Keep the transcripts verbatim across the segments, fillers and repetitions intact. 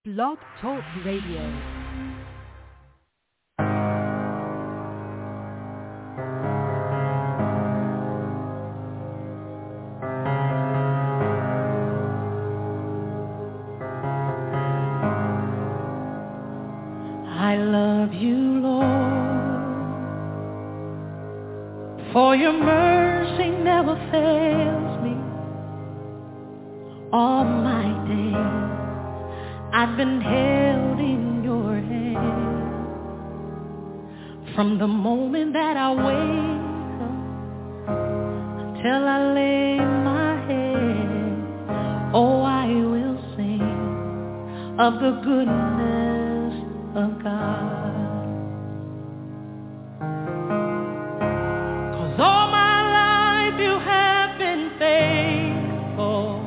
Blog Talk Radio. I love you, Lord, for your mercy never fails me. All my days I've been held in your hand. From the moment that I wake up until I lay my head, oh, I will sing of the goodness of God. 'Cause all my life you have been faithful.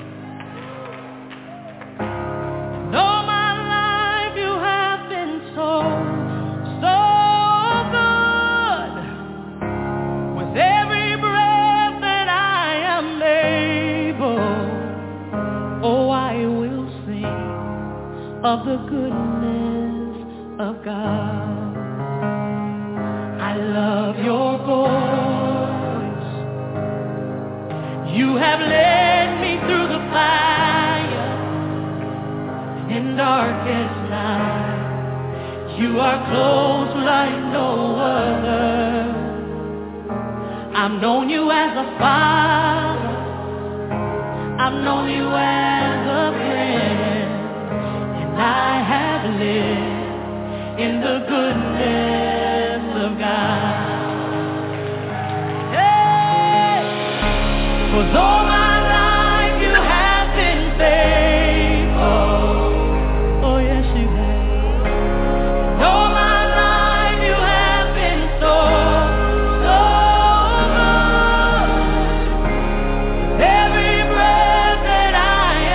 And all my life you have been so, so good. With every breath that I am able, oh, I will sing of the goodness of God. I love your voice. You have led me through the fire in darkest night. You are close like no other. I've known you as a father. I've known you as a friend. And I have lived in the goodness of God. Hey! 'Cause all my life you have been faithful. Oh yes you have. And all my life you have been so, so good. With every breath that I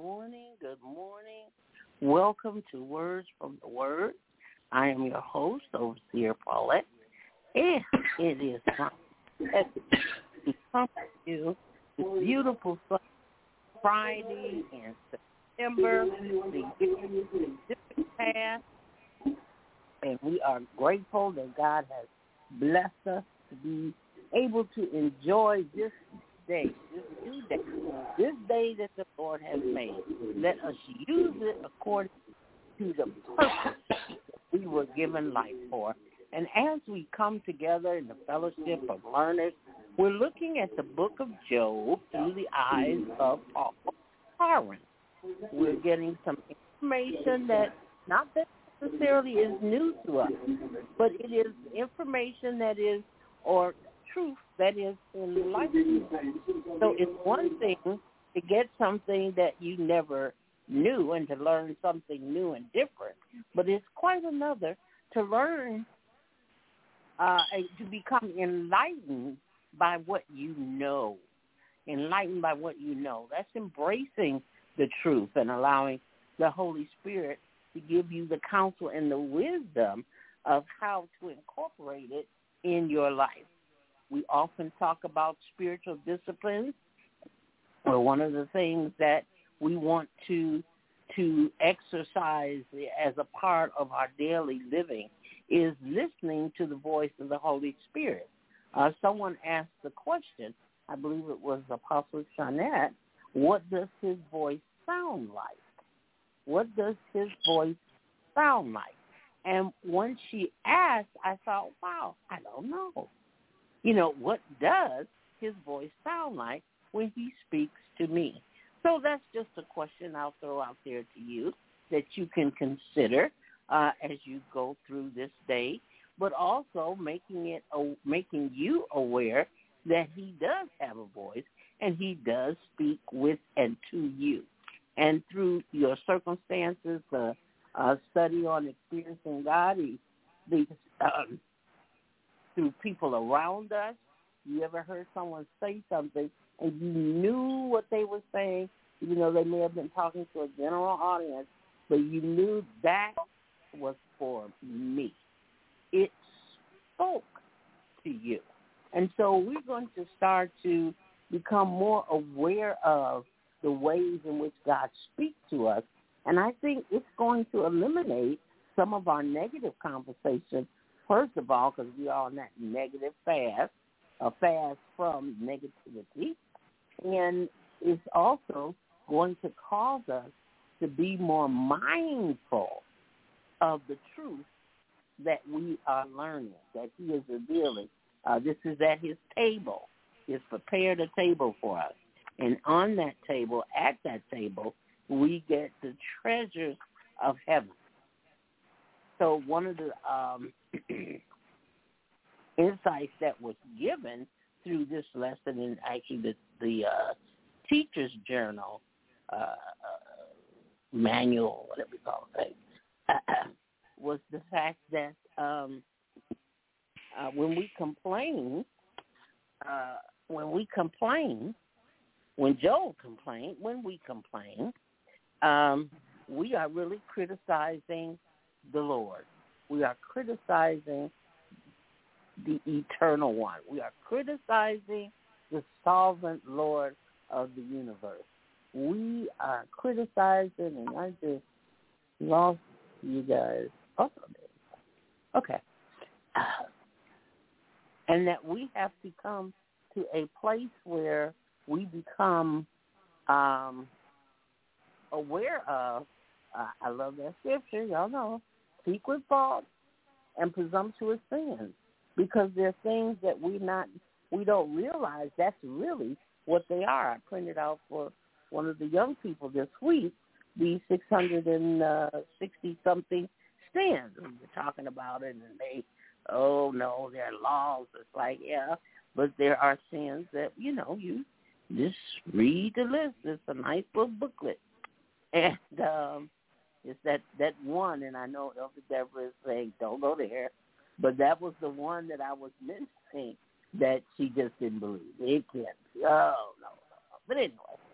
morning, good morning. Welcome to Words from the Word. I am your host, Overseer Paulette, and it is my pleasure to come to you this beautiful Friday in September, the year past, and we are grateful that God has blessed us to be able to enjoy this day, this new day, this day that the Lord has made. Let us use it according to the purpose we were given life for. And as we come together in the fellowship of learners, we're looking at the book of Job through the eyes of Paul Harron. We're getting some information that not that necessarily is new to us, but it is information that is, or truth that is enlightening. So it's one thing to get something that you never knew and to learn something new and different, but it's quite another to learn, uh, to become enlightened by what you know. Enlightened by what you know. That's embracing the truth and allowing the Holy Spirit to give you the counsel and the wisdom of how to incorporate it in your life. We often talk about spiritual disciplines. Well, one of the things that we want to to exercise as a part of our daily living is listening to the voice of the Holy Spirit. Uh, someone asked the question, I believe it was Apostle Shanette, what does his voice sound like? What does his voice sound like? And when she asked, I thought, wow, I don't know. You know, what does his voice sound like when he speaks to me? So that's just a question I'll throw out there to you that you can consider uh, as you go through this day, but also making it uh, making you aware that he does have a voice and he does speak with and to you. And through your circumstances, the uh, study on experiencing God, he, the um, through people around us. You ever heard someone say something and you knew what they were saying, even though they may have been talking to a general audience, but you knew that was for me. It spoke to you. And so we're going to start to become more aware of the ways in which God speaks to us. And I think it's going to eliminate some of our negative conversations. First of all, because we are on that negative fast, a fast from negativity, and it's also going to cause us to be more mindful of the truth that we are learning, that he is revealing. Uh, this is at his table. He's prepared a table for us. And on that table, at that table, we get the treasures of heaven. So one of the um, insights that was given through this lesson, and actually the, the uh, teacher's journal, uh, manual, whatever we call it, was the fact that um, uh, when we complain, uh, when we complain, when Joel complained, when we complain, um, we are really criticizing the Lord. We are criticizing the eternal one. We are criticizing the sovereign Lord of the universe. We are criticizing, and I just lost you guys. Oh, okay. And that we have to come to a place where we become um, aware of, uh, I love that scripture, y'all know, secret faults and presumptuous sins, because there are things that we not we don't realize that's really what they are. I printed out for one of the young people this week the six hundred sixty something sins. We were talking about it, and they, oh no, there are laws. It's like, yeah, but there are sins that, you know, you just read the list. It's a nice little booklet. And um, it's that, that one, and I know Elder Deborah is saying, don't go there, but that was the one that I was mentioning that she just didn't believe. It can't be. Oh, no, no. But anyway,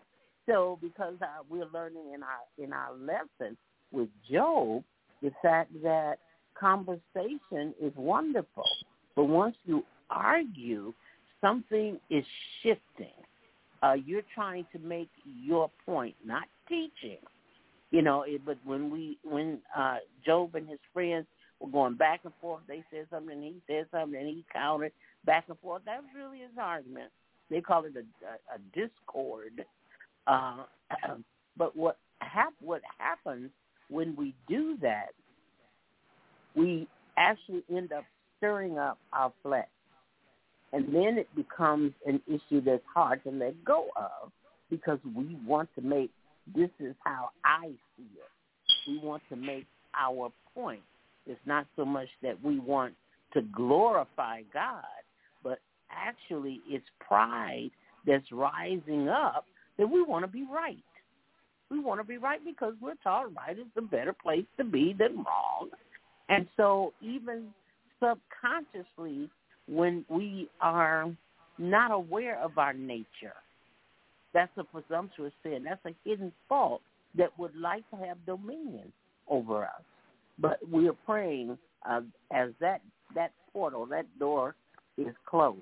So because uh, we're learning in our in our lesson with Job, the fact that conversation is wonderful, but once you argue, something is shifting. Uh, you're trying to make your point, not teaching. You know, it, but when we when uh, Job and his friends were going back and forth, they said something, and he said something, and he countered back and forth. That was really his argument. They call it a, a, a discord. Uh, but what hap- what happens when we do that, we actually end up stirring up our flesh. And then it becomes an issue that's hard to let go of because we want to make, this is how I see it. We want to make our point. It's not so much that we want to glorify God, but actually it's pride that's rising up that we want to be right. We want to be right because we're taught right is the better place to be than wrong. And so even subconsciously, when we are not aware of our nature, that's a presumptuous sin. That's a hidden fault that would like to have dominion over us. But we are praying uh, as that, that portal, that door is closed.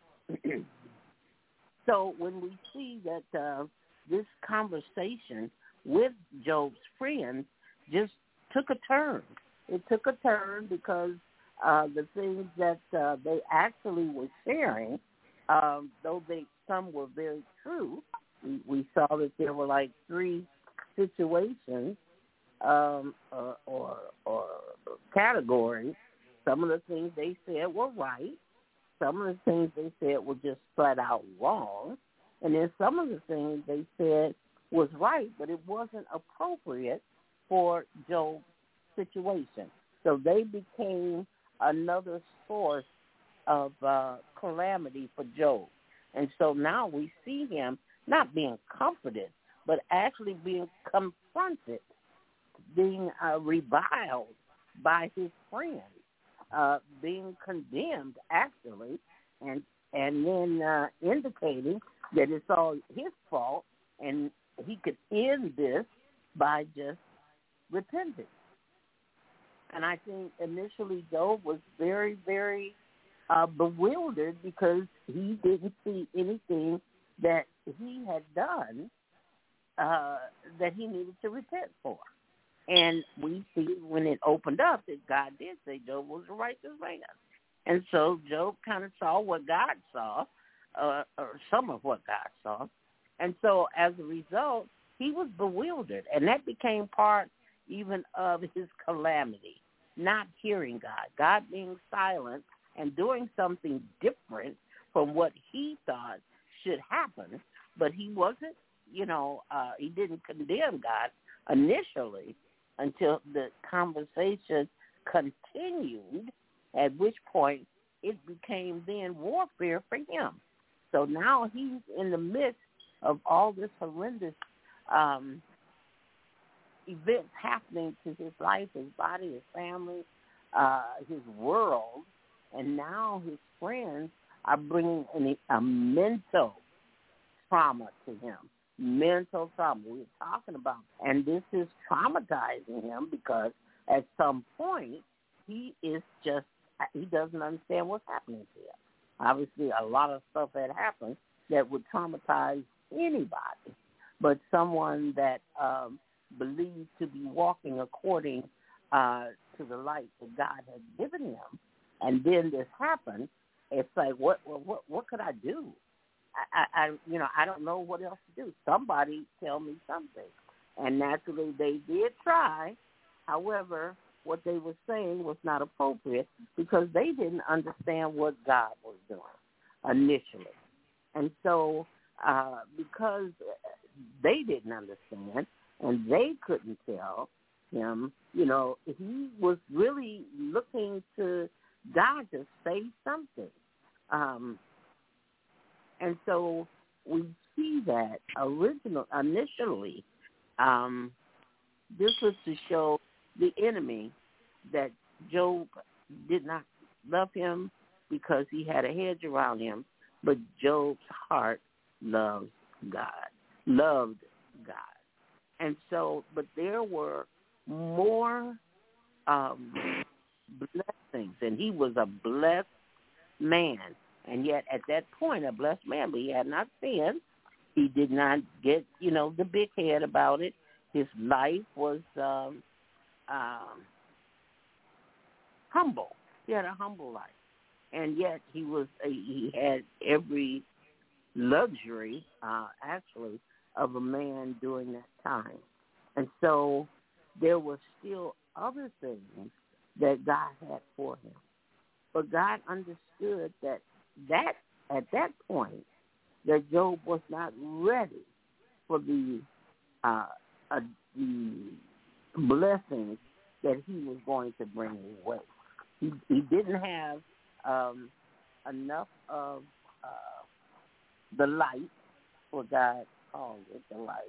So when we see that uh, this conversation with Job's friends just took a turn. It took a turn because uh, the things that uh, they actually were sharing, um, though they some were very true, we, we saw that there were like three situations um, or, or, or categories. Some of the things they said were right. Some of the things they said were just flat out wrong. And then some of the things they said was right, but it wasn't appropriate for Job's situation. So they became another source of uh, calamity for Job. And so now we see him not being comforted, but actually being confronted, being uh, reviled by his friends, uh, being condemned, actually, and and then uh, indicating that it's all his fault and he could end this by just repenting. And I think initially Job was very, very uh, bewildered because he didn't see anything that he had done uh, that he needed to repent for. And we see when it opened up that God did say Job was a righteous man. And so Job kind of saw what God saw, uh, or some of what God saw. And so as a result, he was bewildered. And that became part even of his calamity, not hearing God, God being silent and doing something different from what he thought should happen. But he wasn't, you know, uh, he didn't condemn God initially until the conversation continued, at which point it became then warfare for him. So now he's in the midst of all this horrendous um, events happening to his life, his body, his family, uh, his world, and now his friends are bringing an, a mental trauma to him. Mental trauma we're talking about. And this is traumatizing him because at some point he is just, he doesn't understand what's happening to him. Obviously a lot of stuff had happened that would traumatize anybody, but someone that um, believed to be walking according uh, to the light that God had given him. And then this happened. It's like, what, what, what could I do? I, I, you know, I don't know what else to do. Somebody tell me something. And naturally, they did try. However, what they were saying was not appropriate because they didn't understand what God was doing initially. And so uh, because they didn't understand and they couldn't tell him, you know, he was really looking to God to say something. Um And so we see that original initially, um, this was to show the enemy that Job did not love him because he had a hedge around him, but Job's heart loved God, loved God. And so, but there were more um, blessings, and he was a blessed man. And yet at that point, a blessed man, but he had not sinned. He did not get, you know, the big head about it. His life was um, um, humble. He had a humble life. And yet he was, a, he had every luxury, uh, actually, of a man during that time. And so there were still other things that God had for him. But God understood that, that at that point, that Job was not ready for the uh, uh, the blessings that he was going to bring his way. He, he didn't have um, enough of uh, the light, what God called it, the light.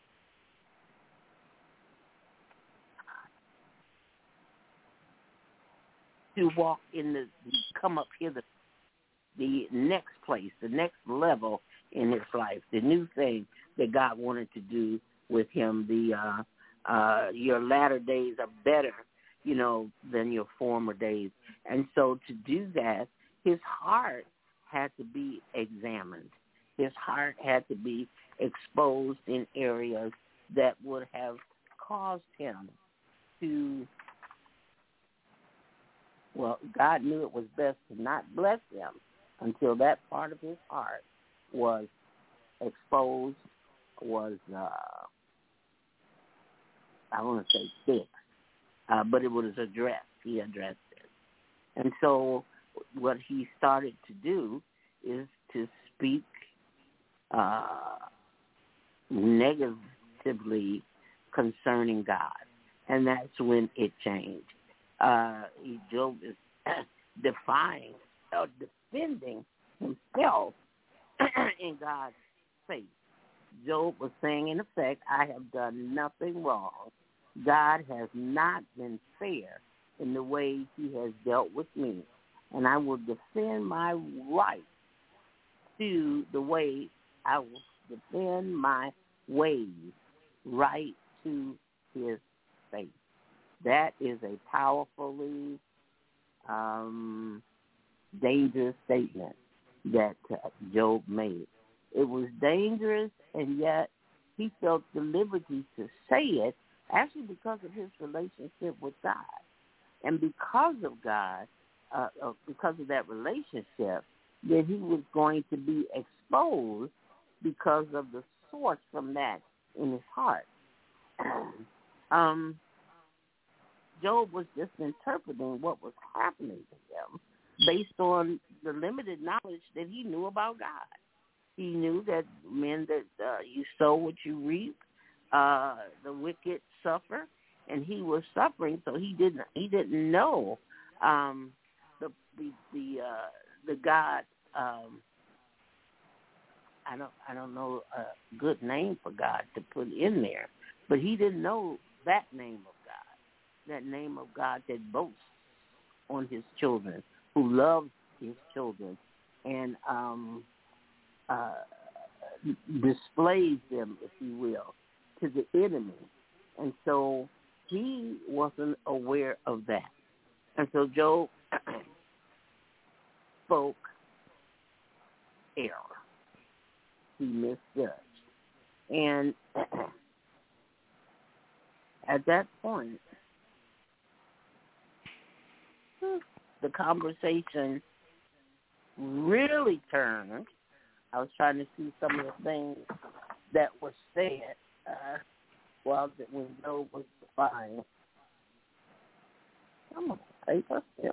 To walk in the, come up here, the, the next place, the next level in his life, the new thing that God wanted to do with him. The uh, uh, your latter days are better, you know, than your former days. And so to do that, his heart had to be examined. His heart had to be exposed in areas that would have caused him to, well, God knew it was best to not bless him until that part of his heart was exposed, was, uh, I want to say fixed, uh, but it was addressed. He addressed it. And so what he started to do is to speak uh, negatively concerning God. And that's when it changed. Uh, Job is defying or defending himself in God's face. Job was saying, in effect, I have done nothing wrong. God has not been fair in the way he has dealt with me, and I will defend my right to the way I will defend my ways right to his face. That is a powerfully um, dangerous statement that uh, Job made. It was dangerous, and yet he felt the liberty to say it, actually because of his relationship with God. And because of God, uh, uh, because of that relationship, that he was going to be exposed because of the source from that in his heart. um, Job was just interpreting what was happening to him based on the limited knowledge that he knew about God. He knew that men that uh, you sow what you reap, uh, the wicked suffer, and he was suffering, so he didn't he didn't know um, the the the, uh, the God. Um, I don't I don't know a good name for God to put in there, but he didn't know that name of God, that name of God that boasts on his children, who loves his children, and um, uh, displays them, if you will, to the enemy. And so he wasn't aware of that. And so Job spoke error. He misjudged. And at that point, the conversation really turned. I was trying to see some of the things that were said uh, while the, when Job was defying. Come on, paper. Yeah.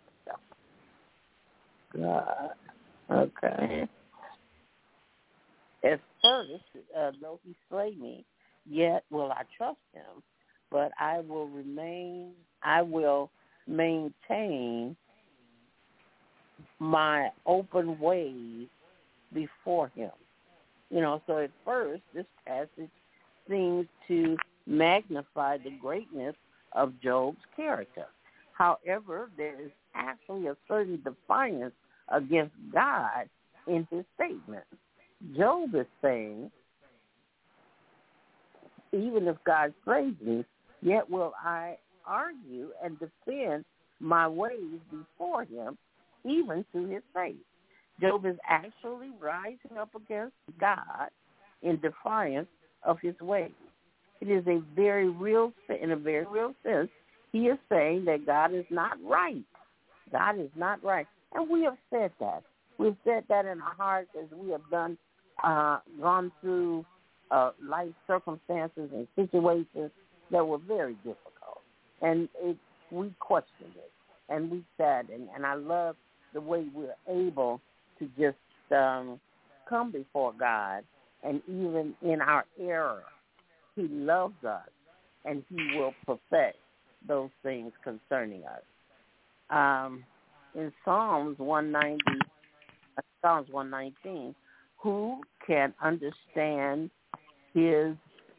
God. Okay. At first, uh, though he slay me, yet will I trust him, but I will remain, I will maintain my open ways before him. You know, so at first, this passage seems to magnify the greatness of Job's character. However, there is actually a certain defiance against God in his statement. Job is saying, even if God slays me, yet will I argue and defend my ways before him, even to his face. Job is actually rising up against God in defiance of his ways. It is a very real, in a very real sense, he is saying that God is not right. God is not right. And we have said that. We've said that in our hearts as we have done, uh, gone through uh, life circumstances and situations that were very difficult. And it, we questioned it. And we said, and, and I love the way we're able to just um, come before God, and even in our error, he loves us, and he will perfect those things concerning us. Um, in Psalms one ninety, Psalms one nineteen, who can understand his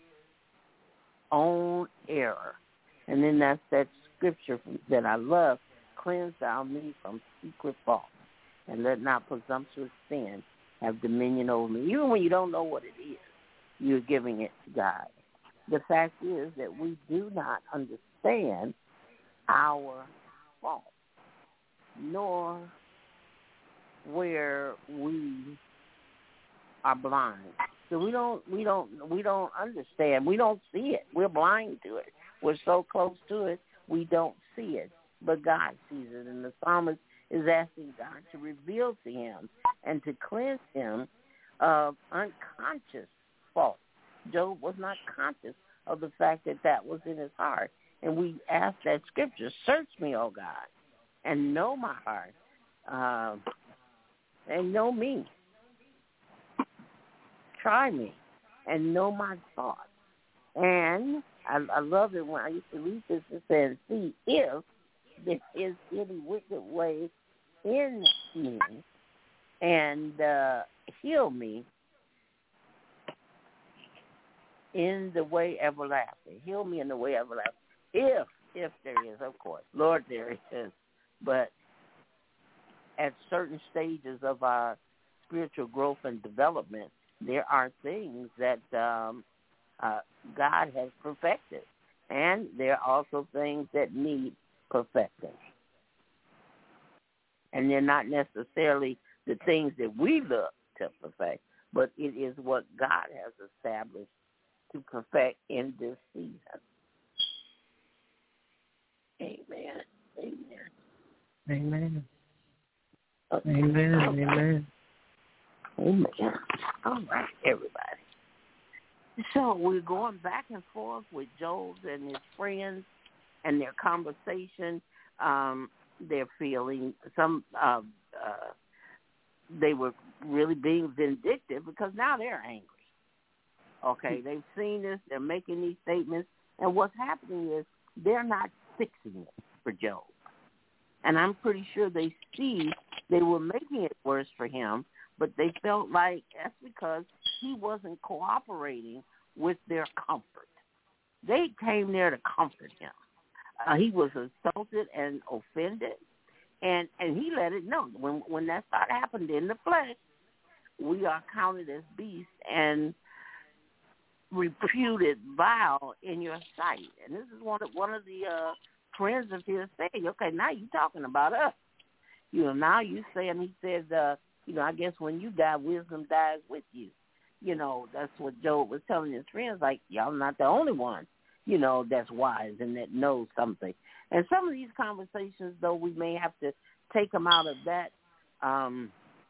own error? And then that's that scripture that I love, cleanse thou me from secret fault, and let not presumptuous sin have dominion over me. Even when you don't know what it is, you're giving it to God. The fact is that we do not understand our fault, nor where we are blind. So we don't, we don't, we don't understand. We don't see it. We're blind to it. We're so close to it, we don't see it. But God sees it, and the psalmist is asking God to reveal to him and to cleanse him of unconscious fault. Job was not conscious of the fact that that was in his heart. And we ask that scripture, search me, O God, and know my heart, uh, and know me. Try me and know my thoughts. And I, I love it when I used to read this, it says, see if there is any wicked way in me, and uh, heal me in the way everlasting. Heal me in the way everlasting. If, if there is, of course. Lord, there is. But at certain stages of our spiritual growth and development, there are things that um, uh, God has perfected. And there are also things that need perfecting. And they're not necessarily the things that we look to perfect, but it is what God has established to perfect in this season. Amen. Amen. Amen. Okay. Amen. Amen. Amen. All right, everybody. So we're going back and forth with Job and his friends and their conversation. Um, they're feeling some. Uh, uh, they were really being vindictive because now they're angry. Okay, they've seen this. They're making these statements, and what's happening is they're not fixing it for Job. And I'm pretty sure they see they were making it worse for him, but they felt like that's because he wasn't cooperating with their comfort. They came there to comfort him. Uh, he was insulted and offended, and, and he let it know. When when that started happening in the flesh, we are counted as beasts and reputed vile in your sight. And this is one of one of the uh, friends of his saying, okay, now you're talking about us. You know, now you saying, he said, uh, you know, I guess when you die, wisdom dies with you. You know, that's what Job was telling his friends, like, y'all not the only one, you know, that's wise and that knows something. And some of these conversations, though, we may have to take them out of that, um,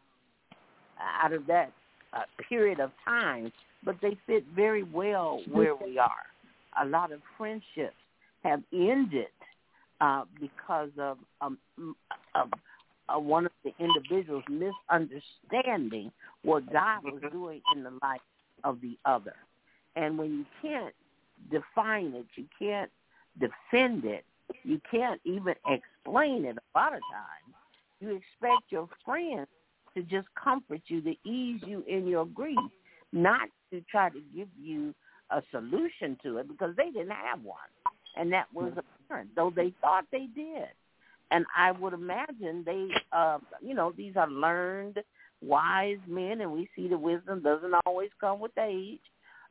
out of that uh, period of time, but they fit very well where we are. A lot of friendships have ended uh, because of, um, of uh, one of the individuals misunderstanding what God was doing in the life of the other. And when you can't define it, you can't defend it, you can't even explain it a lot of times, you expect your friends to just comfort you, to ease you in your grief, not to try to give you a solution to it, because they didn't have one. And that was apparent, though they thought they did. And I would imagine they, uh, you know, these are learned, wise men, and we see the wisdom doesn't always come with age.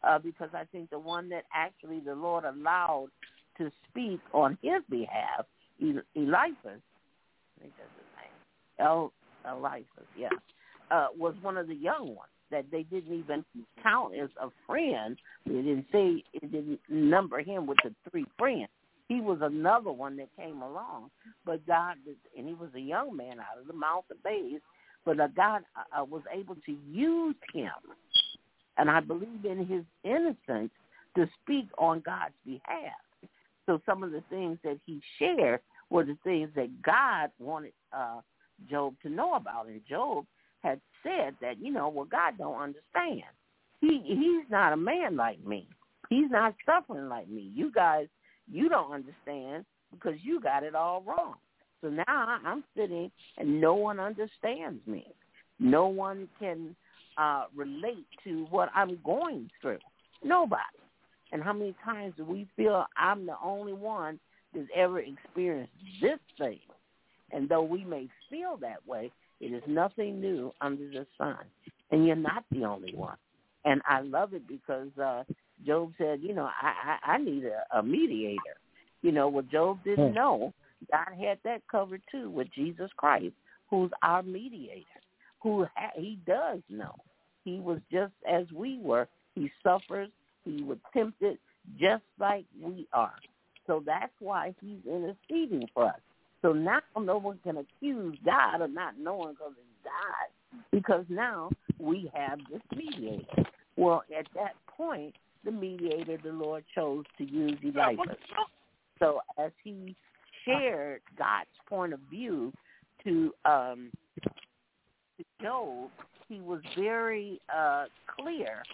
uh, because I think the one that actually the Lord allowed to speak on his behalf, El- Eliphaz, I think that's his name, El- Eliphaz, yeah, uh, was one of the young ones that they didn't even count as a friend. They didn't say, it didn't number him with the three friends. He was another one that came along, but God, and he was a young man out of the mouth of babes, but uh, God uh, was able to use him, and I believe in his innocence, to speak on God's behalf. So some of the things that he shared were the things that God wanted uh, Job to know about, and Job had said that, you know, well, God don't understand. He He's not a man like me. He's not suffering like me. You guys, you don't understand because you got it all wrong. So now I'm sitting and no one understands me. No one can uh, relate to what I'm going through. Nobody. And how many times do we feel I'm the only one that's ever experienced this thing? And though we may feel that way, it is nothing new under the sun. And you're not the only one. And I love it because uh, Job said, you know, I, I, I need a, a mediator. You know, what Job didn't know, God had that covered too with Jesus Christ, who's our mediator, who ha- he does know. He was just as we were. He suffers. He was tempted just like we are. So that's why he's interceding for us. So now no one can accuse God of not knowing because he died, because now we have this mediator. Well, at that point, the mediator the Lord chose to use Eliphaz. So as he shared God's point of view to, um, to Job, he was very uh, clear.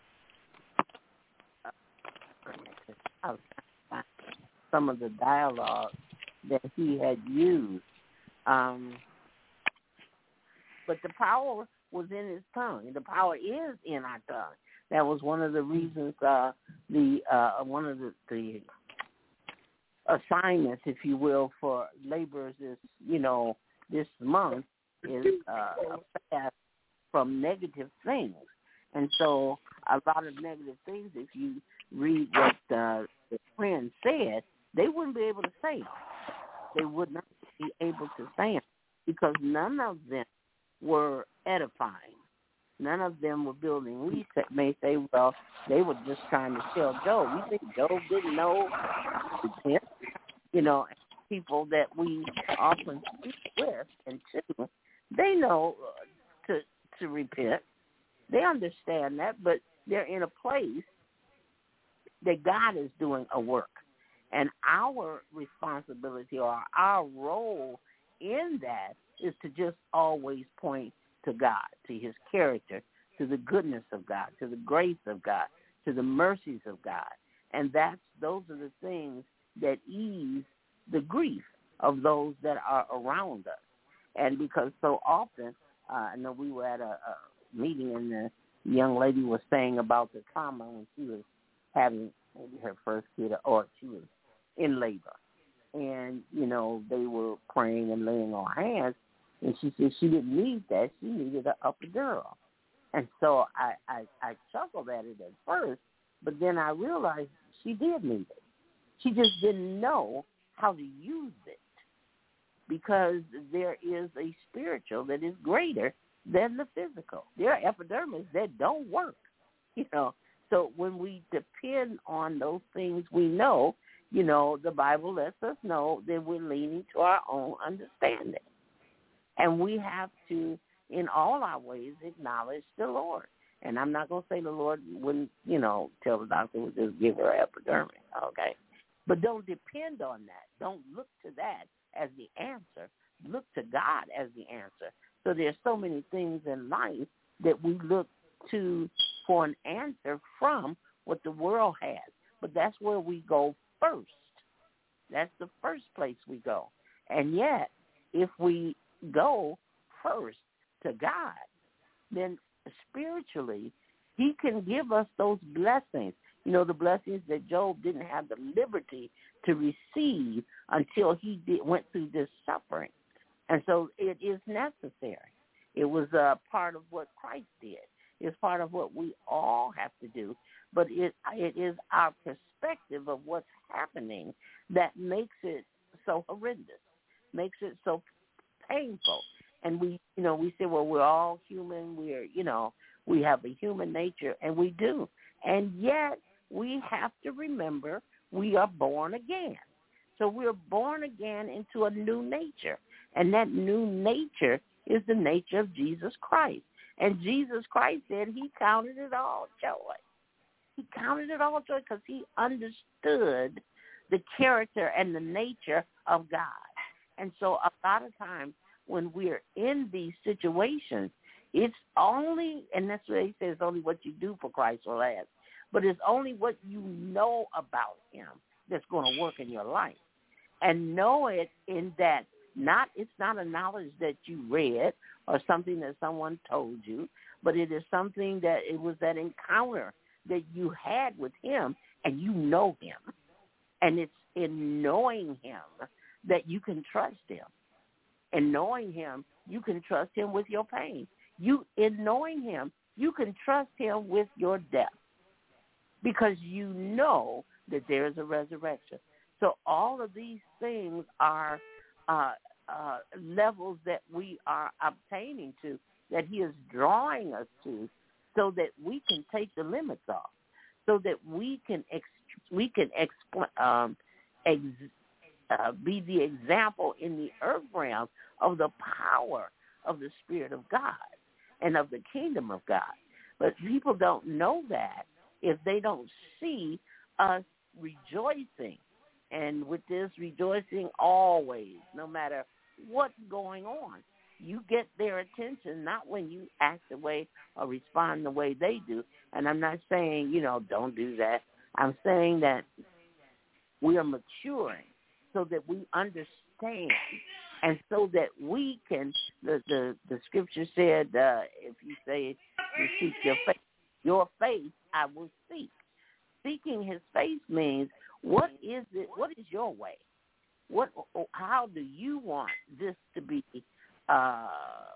Uh, some of the dialogue that he had used. Um, but the power was in his tongue. The power is in our tongue. That was one of the reasons, uh, the uh, one of the, the assignments, if you will, for laborers is, you know, this month is uh, a fast from negative things. And so a lot of negative things, if you read what uh, the friend said, they wouldn't be able to say them. They would not be able to say them because none of them were edifying. None of them were building. We may say, well, they were just trying to tell Job. You think Job didn't know? You know, people that we often speak with and to, they know to to repent. They understand that, but they're in a place that God is doing a work. And our responsibility or our role in that is to just always point to God, to his character, to the goodness of God, to the grace of God, to the mercies of God. And that's those are the things that ease the grief of those that are around us. And because so often, uh, I know we were at a, a meeting and the young lady was saying about the trauma when she was having maybe her first kid or she was in labor. And, you know, they were praying and laying on hands. And she said she didn't need that. She needed an epidural. And so I, I, I chuckled at it at first, but then I realized she did need it. She just didn't know how to use it because there is a spiritual that is greater than the physical. There are epidermis that don't work, you know. So when we depend on those things we know, you know, the Bible lets us know that we're leaning to our own understanding. And we have to, in all our ways, acknowledge the Lord. And I'm not going to say the Lord wouldn't, you know, tell the doctor would just give her epidermis, okay? But don't depend on that. Don't look to that as the answer. Look to God as the answer. So there's so many things in life that we look to for an answer from what the world has. But that's where we go first. That's the first place we go. And yet, if we go first to God, then spiritually, he can give us those blessings. You know, the blessings that Job didn't have the liberty to receive until he did, went through this suffering. And so it is necessary. It was a part of what Christ did. It's part of what we all have to do. but it it is our perspective of what's happening that makes it so horrendous, makes it so painful. And we, you know, we say, well, we're all human. We're, you know, we have a human nature, and we do. And yet we have to remember we are born again. So we're born again into a new nature, and that new nature is the nature of Jesus Christ. And Jesus Christ said he counted it all joy. He counted it all joy because he understood the character and the nature of God. And so a lot of times when we're in these situations, it's only, and that's what he says, only what you do for Christ will last, but it's only what you know about him that's going to work in your life. And know it in that not it's not a knowledge that you read or something that someone told you, but it is something that it was that encounter that you had with him, and you know him. And it's in knowing him that you can trust him. And knowing him, you can trust him with your pain. You in knowing him, you can trust him with your death because you know that there is a resurrection. So all of these things are uh, uh, levels that we are obtaining to, that he is drawing us to, so that we can take the limits off, so that we can ex- we can exp- um, ex- uh, be the example in the earth realm of the power of the Spirit of God and of the kingdom of God. But people don't know that if they don't see us rejoicing. And with this rejoicing always, no matter what's going on, you get their attention, not when you act the way or respond the way they do. And I'm not saying, you know, don't do that. I'm saying that we are maturing so that we understand and so that we can, the, the, the scripture said, uh, if you say you seek your face, your face I will seek. Seeking his face means, what is it? What is your way? What? How do you want this to be uh,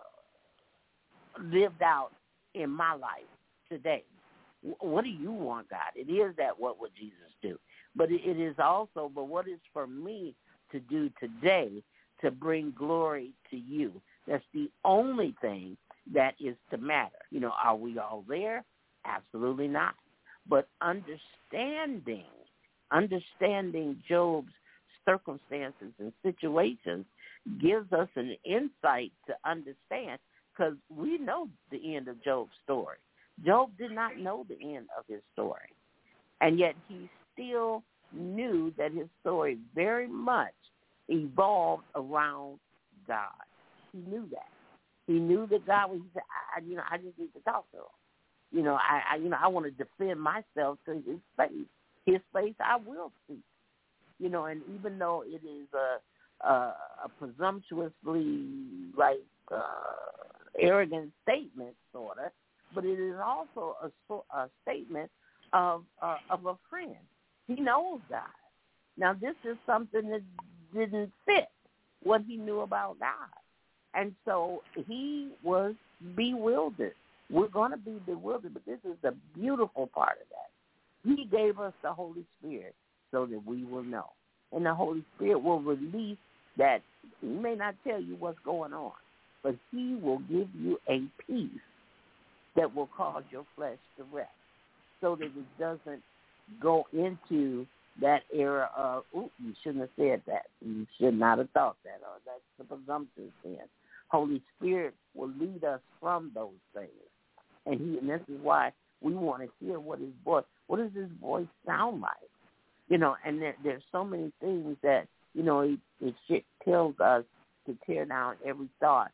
lived out in my life today? What do you want, God? It is that what would Jesus do? But it is also, but what is for me to do today to bring glory to you? That's the only thing that is to matter. You know, are we all there? Absolutely not. But understanding, understanding Job's circumstances and situations gives us an insight to understand, because we know the end of Job's story. Job did not know the end of his story, and yet he still knew that his story very much evolved around God. He knew that. He knew that God was, he said, I, you know, I just need to talk to him. You know, I, I you know, I want to defend myself to his face. His face I will speak. You know, and even though it is a, a, a presumptuously, like, uh, arrogant statement, sort of, but it is also a, a statement of uh, of a friend. He knows God. Now, this is something that didn't fit what he knew about God. And so he was bewildered. We're going to be bewildered, but this is the beautiful part of that. He gave us the Holy Spirit so that we will know. And the Holy Spirit will release that. He may not tell you what's going on, but he will give you a peace that will cause your flesh to rest, so that it doesn't go into that era of, ooh, you shouldn't have said that. You should not have thought that, or that's the presumption sin. Holy Spirit will lead us from those things. And he, and this is why we want to hear what his voice, what does his voice sound like? You know, and there, there's so many things that, you know, it, it shit tells us to tear down every thought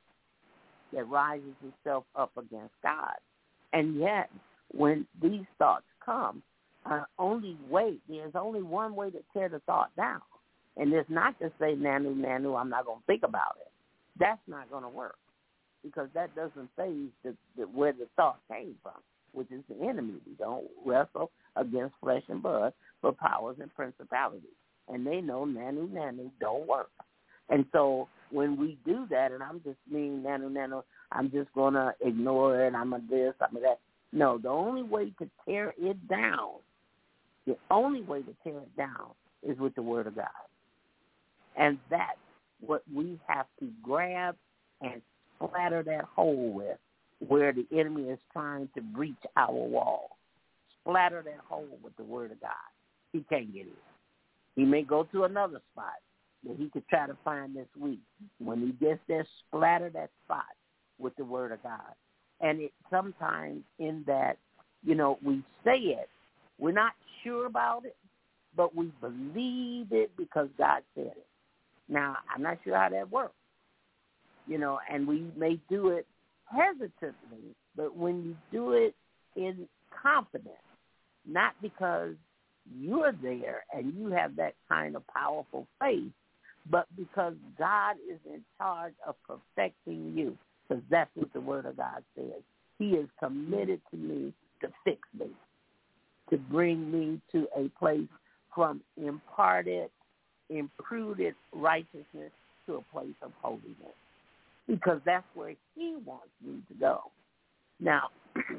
that rises itself up against God. And yet, when these thoughts come, uh, only way, there's only one way to tear the thought down. And it's not to say, nanu, nanu, I'm not going to think about it. That's not going to work, because that doesn't phase the, the, where the thought came from, which is the enemy. We don't wrestle against flesh and blood, but powers and principalities. And they know nanu, nanu don't work. And so when we do that, and I'm just mean nanu, nanu, I'm just going to ignore it, I'm a this, I'm a that, No, the only way to tear it down, the only way to tear it down is with the Word of God. And that's what we have to grab and splatter that hole with, where the enemy is trying to breach our wall. Splatter that hole with the Word of God. He can't get in. He may go to another spot that he could try to find this week. When he gets there, splatter that spot with the Word of God. And it sometimes in that, you know, we say it, we're not sure about it, but we believe it because God said it. Now, I'm not sure how that works, you know, and we may do it hesitantly, but when you do it in confidence, not because you're there and you have that kind of powerful faith, but because God is in charge of perfecting you, because that's what the Word of God says. He is committed to me to fix me, to bring me to a place from imparted, imputed righteousness to a place of holiness, because that's where he wants me to go. Now,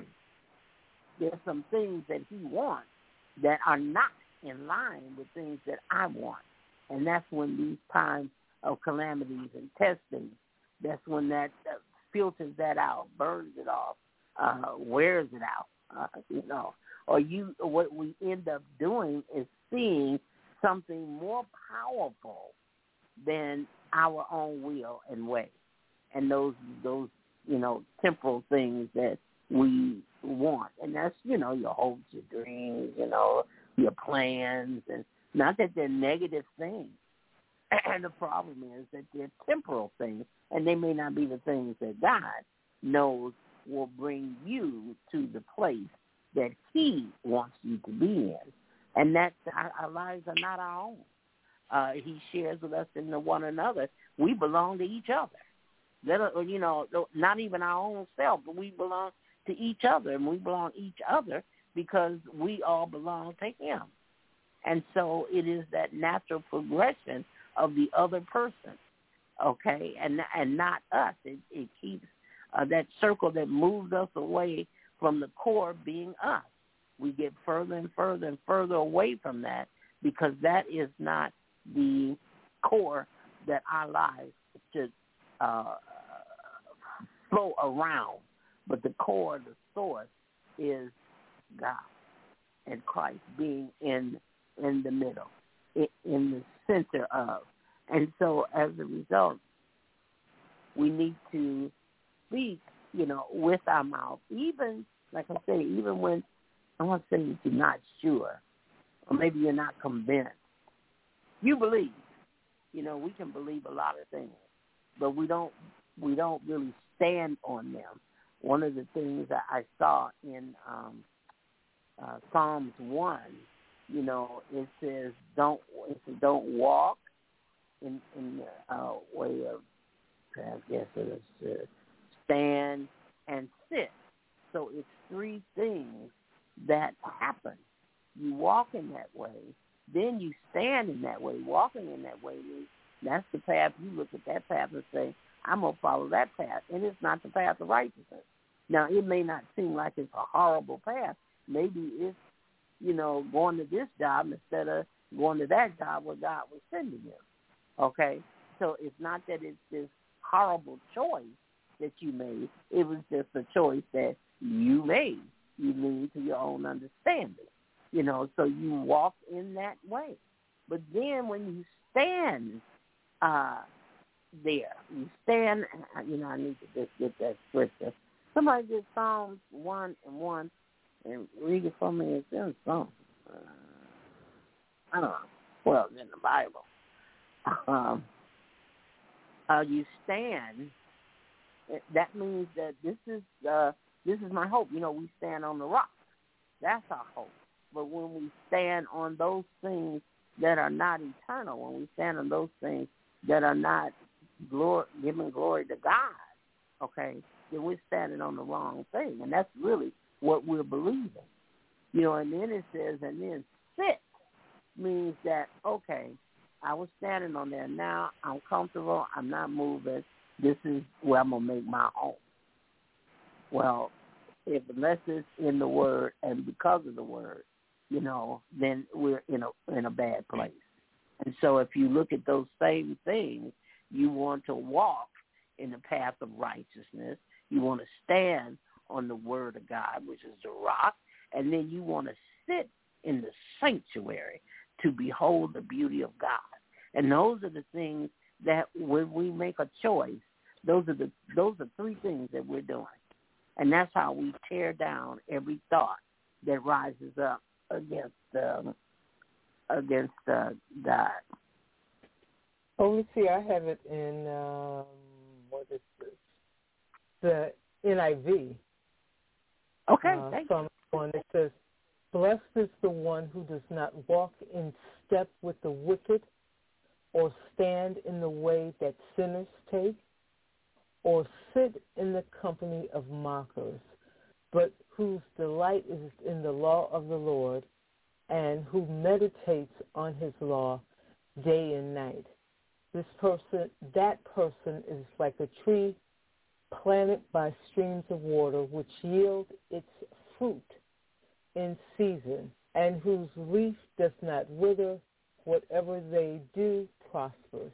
there's some things that he wants that are not in line with things that I want, and that's when these times of calamities and testing, that's when that uh, filters that out, burns it off, uh, wears it out, uh, you know. Or you, what we end up doing is seeing something more powerful than our own will and way, and those those you know temporal things that we want, and that's you know your hopes, your dreams, you know your plans, and not that they're negative things. And the problem is that they're temporal things, and they may not be the things that God knows will bring you to the place that he wants you to be in. And that our, our lives are not our own. Uh, he shares with us in the one another. We belong to each other. That are, you know, not even our own self, but we belong to each other, and we belong to each other because we all belong to him. And so it is that natural progression of the other person, okay, and and not us. It, it keeps uh, that circle that moves us away from the core being us. We get further and further and further away from that because that is not the core that our lives should uh, flow around. But the core, the source, is God and Christ being in in the middle, in, in the center of. And so as a result, we need to speak, you know, with our mouth, even, like I say, even when I want to say that you're not sure, or maybe you're not convinced. You believe. You know, we can believe a lot of things, but we don't we don't really stand on them. One of the things that I saw in um, uh, Psalms one, you know, it says don't it says don't walk in in the uh, way of, I guess it is uh, stand and sit. So it's three things that happen. You walk in that way, then you stand in that way. Walking in that way means that's the path. You look at that path and say, I'm going to follow that path, and it's not the path of righteousness. Now, it may not seem like it's a horrible path. Maybe it's, you know, going to this job instead of going to that job where God was sending you, okay? So it's not that it's this horrible choice that you made. It was just a choice that you made. You lean to your own understanding, you know, so you walk in that way. But then when you stand uh, there, you stand, you know, I need to just get that scripture. Somebody get Psalms one and one and read it for me. It's in Psalms. Uh, I don't know. Well, it's in the Bible. Um, uh, you stand. That means that this is uh, this is my hope. You know, we stand on the rock. That's our hope. But when we stand on those things that are not eternal, when we stand on those things that are not glory, giving glory to God, okay, then we're standing on the wrong thing. And that's really what we're believing. You know, and then it says, and then sit means that, okay, I was standing on there. Now I'm comfortable. I'm not moving. This is where I'm going to make my home. Well, if unless it's in the Word and because of the Word, you know, then we're in a in a bad place. And so if you look at those same things, you want to walk in the path of righteousness. You want to stand on the Word of God, which is the rock, and then you want to sit in the sanctuary to behold the beauty of God. And those are the things that when we make a choice, those are the those are three things that we're doing. And that's how we tear down every thought that rises up against um, against uh, God. Oh, let me see. I have it in um, what is this? The N I V. Okay, uh, thank Psalm one. It says, "Blessed is the one who does not walk in step with the wicked, or stand in the way that sinners take, or sit in the company of mockers, but whose delight is in the law of the Lord, and who meditates on his law day and night." This person, that person is like a tree planted by streams of water, which yield its fruit in season, and whose leaf does not wither. Whatever they do prospers.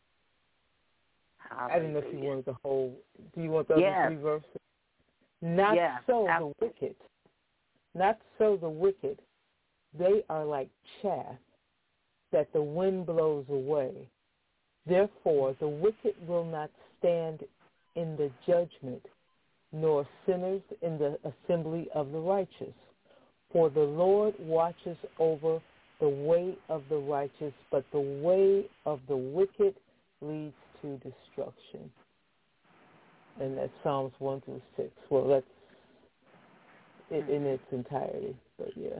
Hallelujah. I don't know if you want the whole. Do you want the yes. other three verses? Not yes, so absolutely. the wicked. Not so the wicked. They are like chaff that the wind blows away. Therefore, the wicked will not stand in the judgment, nor sinners in the assembly of the righteous. For the Lord watches over the way of the righteous, but the way of the wicked leads to destruction. And that's Psalms one through six. Well, that's it in its entirety, but yeah.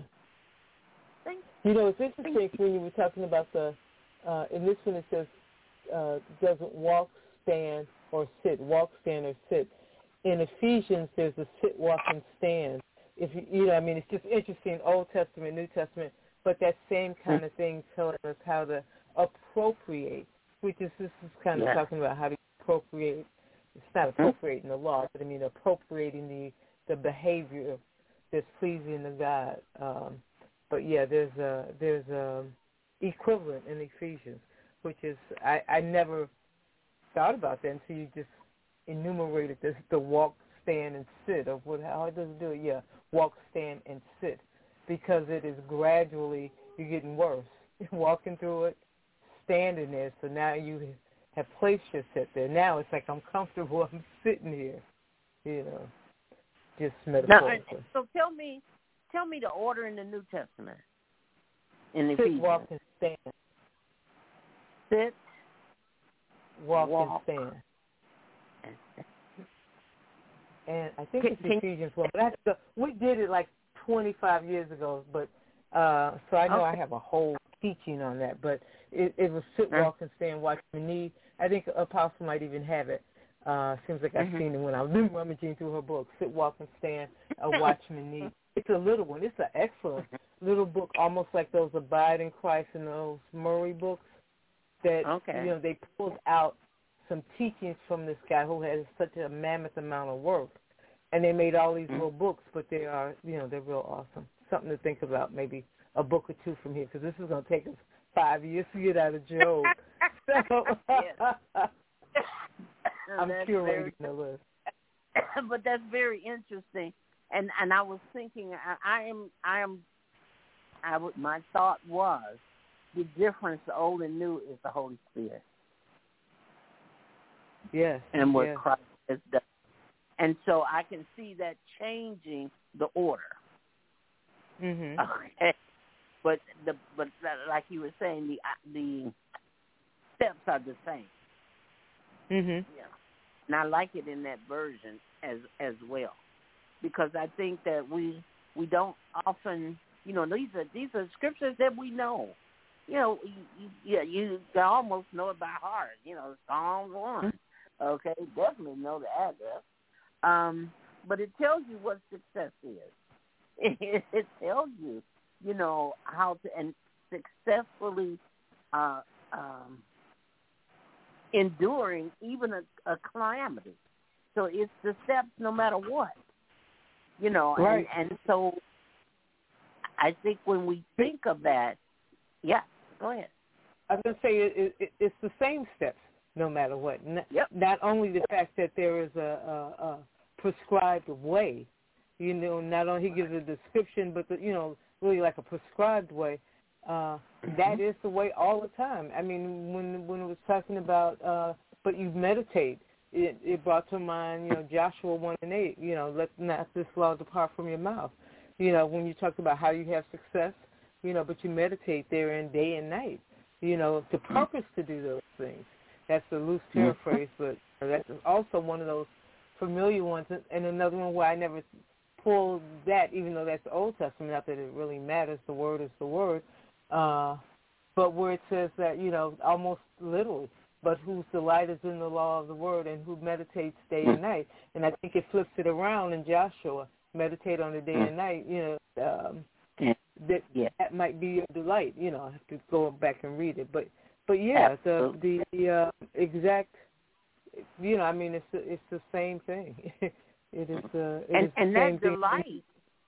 You know, it's interesting when you were talking about the, uh, in this one it says, uh, doesn't walk, stand, or sit. Walk, stand, or sit. In Ephesians, there's a sit, walk, and stand. If you, you know, I mean, it's just interesting, Old Testament, New Testament, but that same kind of thing telling us how to appropriate, which is, this is kind of yeah. talking about how to appropriate. It's not appropriating the law, but I mean appropriating the, the behavior that's pleasing to God. Um, but yeah, there's a there's a equivalent in Ephesians, which is I, I never thought about that until you just enumerated this: the walk, stand, and sit. Of what how does it do it? Yeah, walk, stand, and sit, because it is gradually you're getting worse. You're walking through it, standing there. So now you have placed yourself there. Now it's like I'm comfortable. I'm sitting here, you know, just metaphorically. Now, so tell me, tell me the order in the New Testament. In the sit, Ephesians. Walk, and stand. Sit, walk, walk and stand. And, and I think can, it's can, Ephesians one. But that's the, we did it like twenty-five years ago, but uh, so I know okay. I have a whole teaching on that. But it, it was sit, walk, and stand, watch my need. I think Apostle might even have it. Uh, seems like I've mm-hmm. seen it when I've been rummaging through her book. Sit, walk, and stand, uh, watch my need. It's a little one. It's an excellent little book, almost like those Abide in Christ and those Murray books. That okay. you know they pulled out some teachings from this guy who has such a mammoth amount of work, and they made all these mm-hmm. little books. But they are, you know, they're real awesome. Something to think about. Maybe a book or two from here, because this is going to take us five years to get out of Job. So I'm curating the list. But that's very interesting, and and I was thinking, I, I am I am, I w- my thought was the difference, the old and new, is the Holy Spirit. Yes. And what yes. Christ has done. And so I can see that changing the order. Mm-hmm. Okay. But the but like you were saying, the the steps are the same. Mhm. Yeah. And I like it in that version as as well, because I think that we we don't often, you know, these are these are scriptures that we know. You know, you, you, yeah, you can almost know it by heart. You know, Psalm one. Okay, definitely know the address. Um, but it tells you what success is. It, it tells you, you know, how to and successfully uh, um, enduring even a, a calamity. So it's the steps no matter what. You know, right. and, and so I think when we think of that, yeah, go ahead. I was going to say it, it, it's the same steps no matter what. Not, yep. not only the fact that there is a, a, a prescribed way, you know, not only he gives a description, but, the, you know, really like a prescribed way. Uh, that is the way all the time. I mean, when when it was talking about, uh, but you meditate, it, it brought to mind, you know, Joshua one and eight, you know, let not this law depart from your mouth. You know, when you talk about how you have success, you know, but you meditate therein day and night, you know, the purpose to do those things. That's a loose paraphrase, but that's also one of those familiar ones. And another one where I never pulled that, even though that's the Old Testament, not that it really matters, the word is the word, uh, but where it says that, you know, almost literally, but whose delight is in the law of the word and who meditates day and night. And I think it flips it around in Joshua, meditate on the day and night, you know, um, that yeah. that might be your delight. You know, I have to go back and read it. But, but yeah, the the uh, exact, you know, I mean, it's it's the same thing. it is uh, it and, is and the same that thing. delight,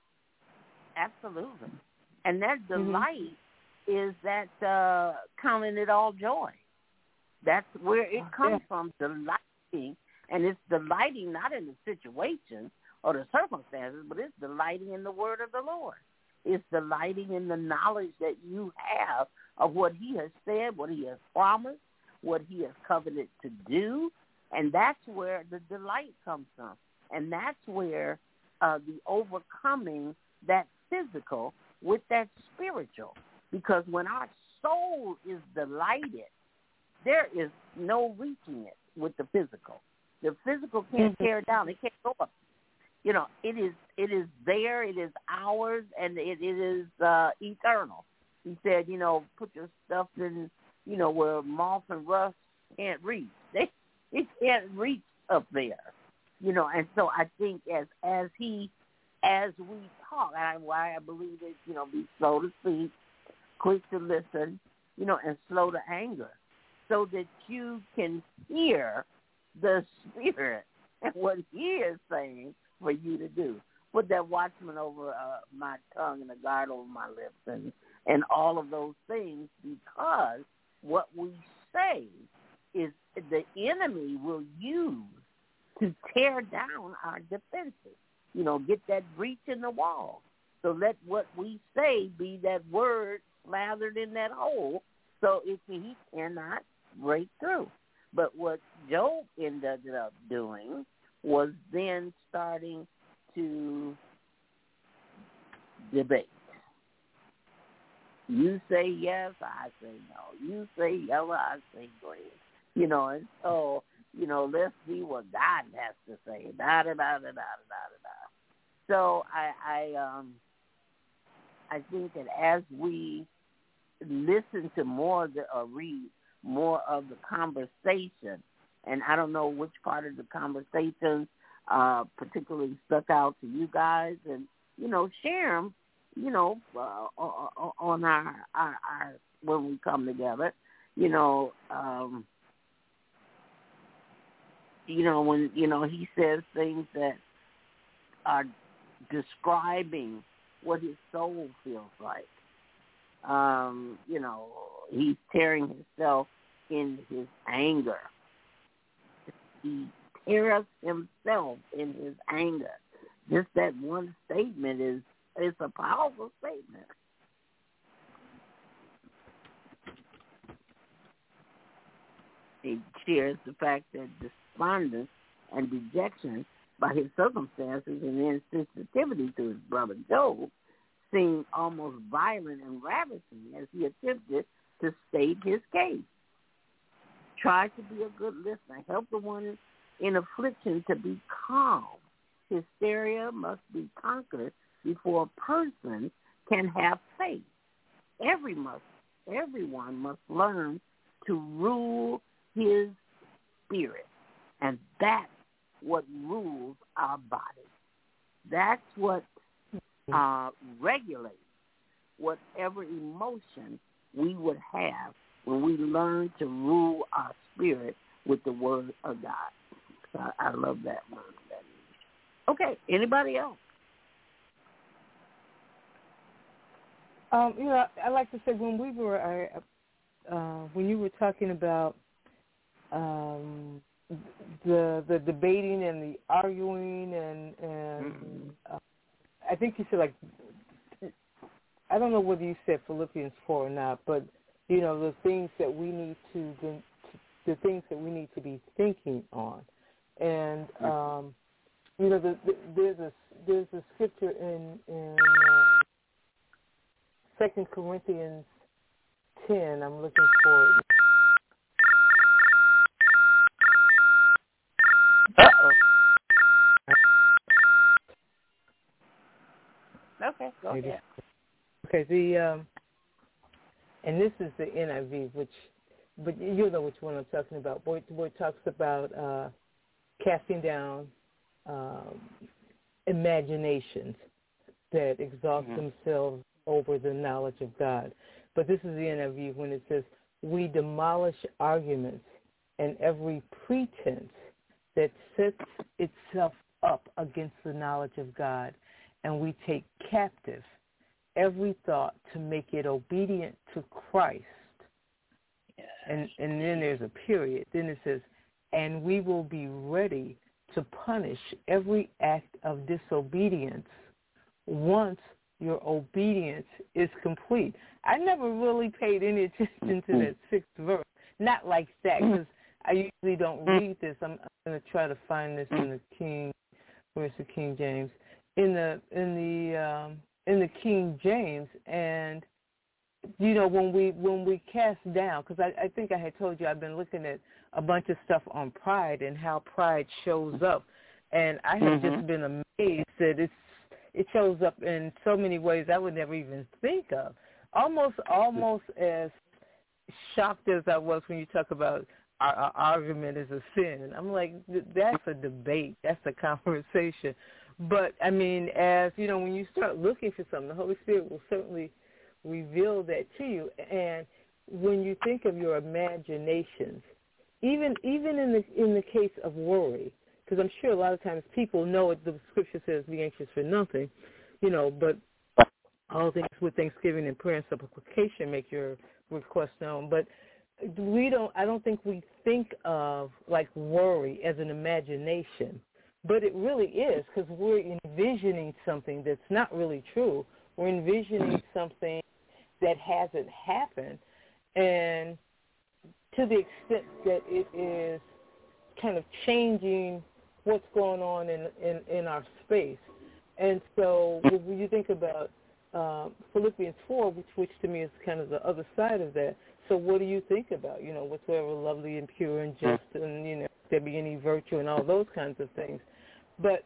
absolutely. And that delight mm-hmm. is that uh, counting it all joy. That's where it comes yeah. from, delighting. And it's delighting not in the situation or the circumstances, but it's delighting in the word of the Lord. It's delighting in the knowledge that you have of what he has said, what he has promised, what he has covenanted to do. And that's where the delight comes from. And that's where uh, the overcoming that physical with that spiritual. Because when our soul is delighted, there is no reaching it with the physical. The physical can't mm-hmm. tear it down. It can't go up. You know, it is it is there, it is ours, and it, it is uh, eternal. He said, you know, put your stuff in, you know, where moth and rust can't reach. They it can't reach up there. You know, and so I think as as he, as we talk, and why I believe it, you know, be slow to speak, quick to listen, you know, and slow to anger, so that you can hear the Spirit and what he is saying for you to do. Put that watchman over uh, my tongue and a guard over my lips and, and all of those things, because what we say is the enemy will use to tear down our defenses. You know, get that breach in the wall. So let what we say be that word slathered in that hole so it, he cannot break through. But what Job ended up doing was then starting to debate. You say yes, I say no. You say yellow, I say green. You know, and so, you know, let's see what God has to say. Da da da da da da da da. So I, I, um, I think that as we listen to more of the, or read more of the conversation, and I don't know which part of the conversation uh, particularly stuck out to you guys, and, you know, share them, you know, uh, on our, our, our, when we come together, you know, um, you know, when, you know, he says things that are describing what his soul feels like. Um, you know, he's tearing himself in his anger. He tears himself in his anger. Just that one statement is it's a powerful statement. He shares the fact that despondence and dejection by his circumstances and insensitivity to his brother Job seemed almost violent and ravishing as he attempted to state his case. Try to be a good listener. Help the one in affliction to be calm. Hysteria must be conquered before a person can have faith. Every must, everyone must learn to rule his spirit. And that's what rules our body. That's what uh, regulates whatever emotion we would have when we learn to rule our spirit with the word of God. So I, I love that word. Okay, anybody else? Um, you know, I like to say when we were, uh, uh, when you were talking about um, the the debating and the arguing and and mm-hmm. uh, I think you said like, I don't know whether you said Philippians four or not, but you know the things that we need to the, the things that we need to be thinking on, and um, you know the, the, there's a there's a scripture in in uh, Second Corinthians ten. I'm looking for it. Uh-oh. Okay, go Maybe. ahead. Okay, the um, and this is the N I V, which, but you know which one I'm talking about. Where, where it talks about uh, casting down um, imaginations that exalt mm-hmm. themselves over the knowledge of God. But this is the N I V when it says, "We demolish arguments and every pretense that sets itself up against the knowledge of God, and we take captive every thought to make it obedient to Christ." Yes. And and then there's a period. Then it says, "And we will be ready to punish every act of disobedience once your obedience is complete." I never really paid any attention to that sixth verse. Not like that, because I usually don't read this. I'm, I'm going to try to find this in the King. Where's the King James? In the in the um, in the King James, and you know when we when we cast down, because I, I think I had told you I've been looking at a bunch of stuff on pride and how pride shows up, and I have mm-hmm. just been amazed that it's it shows up in so many ways I would never even think of. Almost almost as shocked as I was when you talk about our, our argument is a sin. I'm like, that's a debate, that's a conversation. But, I mean, as, you know, when you start looking for something, the Holy Spirit will certainly reveal that to you. And when you think of your imaginations, even even in the in the case of worry, because I'm sure a lot of times people know it, the Scripture says, be anxious for nothing, you know, but all things with thanksgiving and prayer and supplication make your request known. But we don't, I don't think we think of, like, worry as an imagination. But it really is, because we're envisioning something that's not really true. We're envisioning something that hasn't happened. And to the extent that it is kind of changing what's going on in, in, in our space. And so when you think about uh, Philippians four, which, which to me is kind of the other side of that, so what do you think about, you know, whatsoever lovely and pure and just and, you know, if there be any virtue and all those kinds of things. But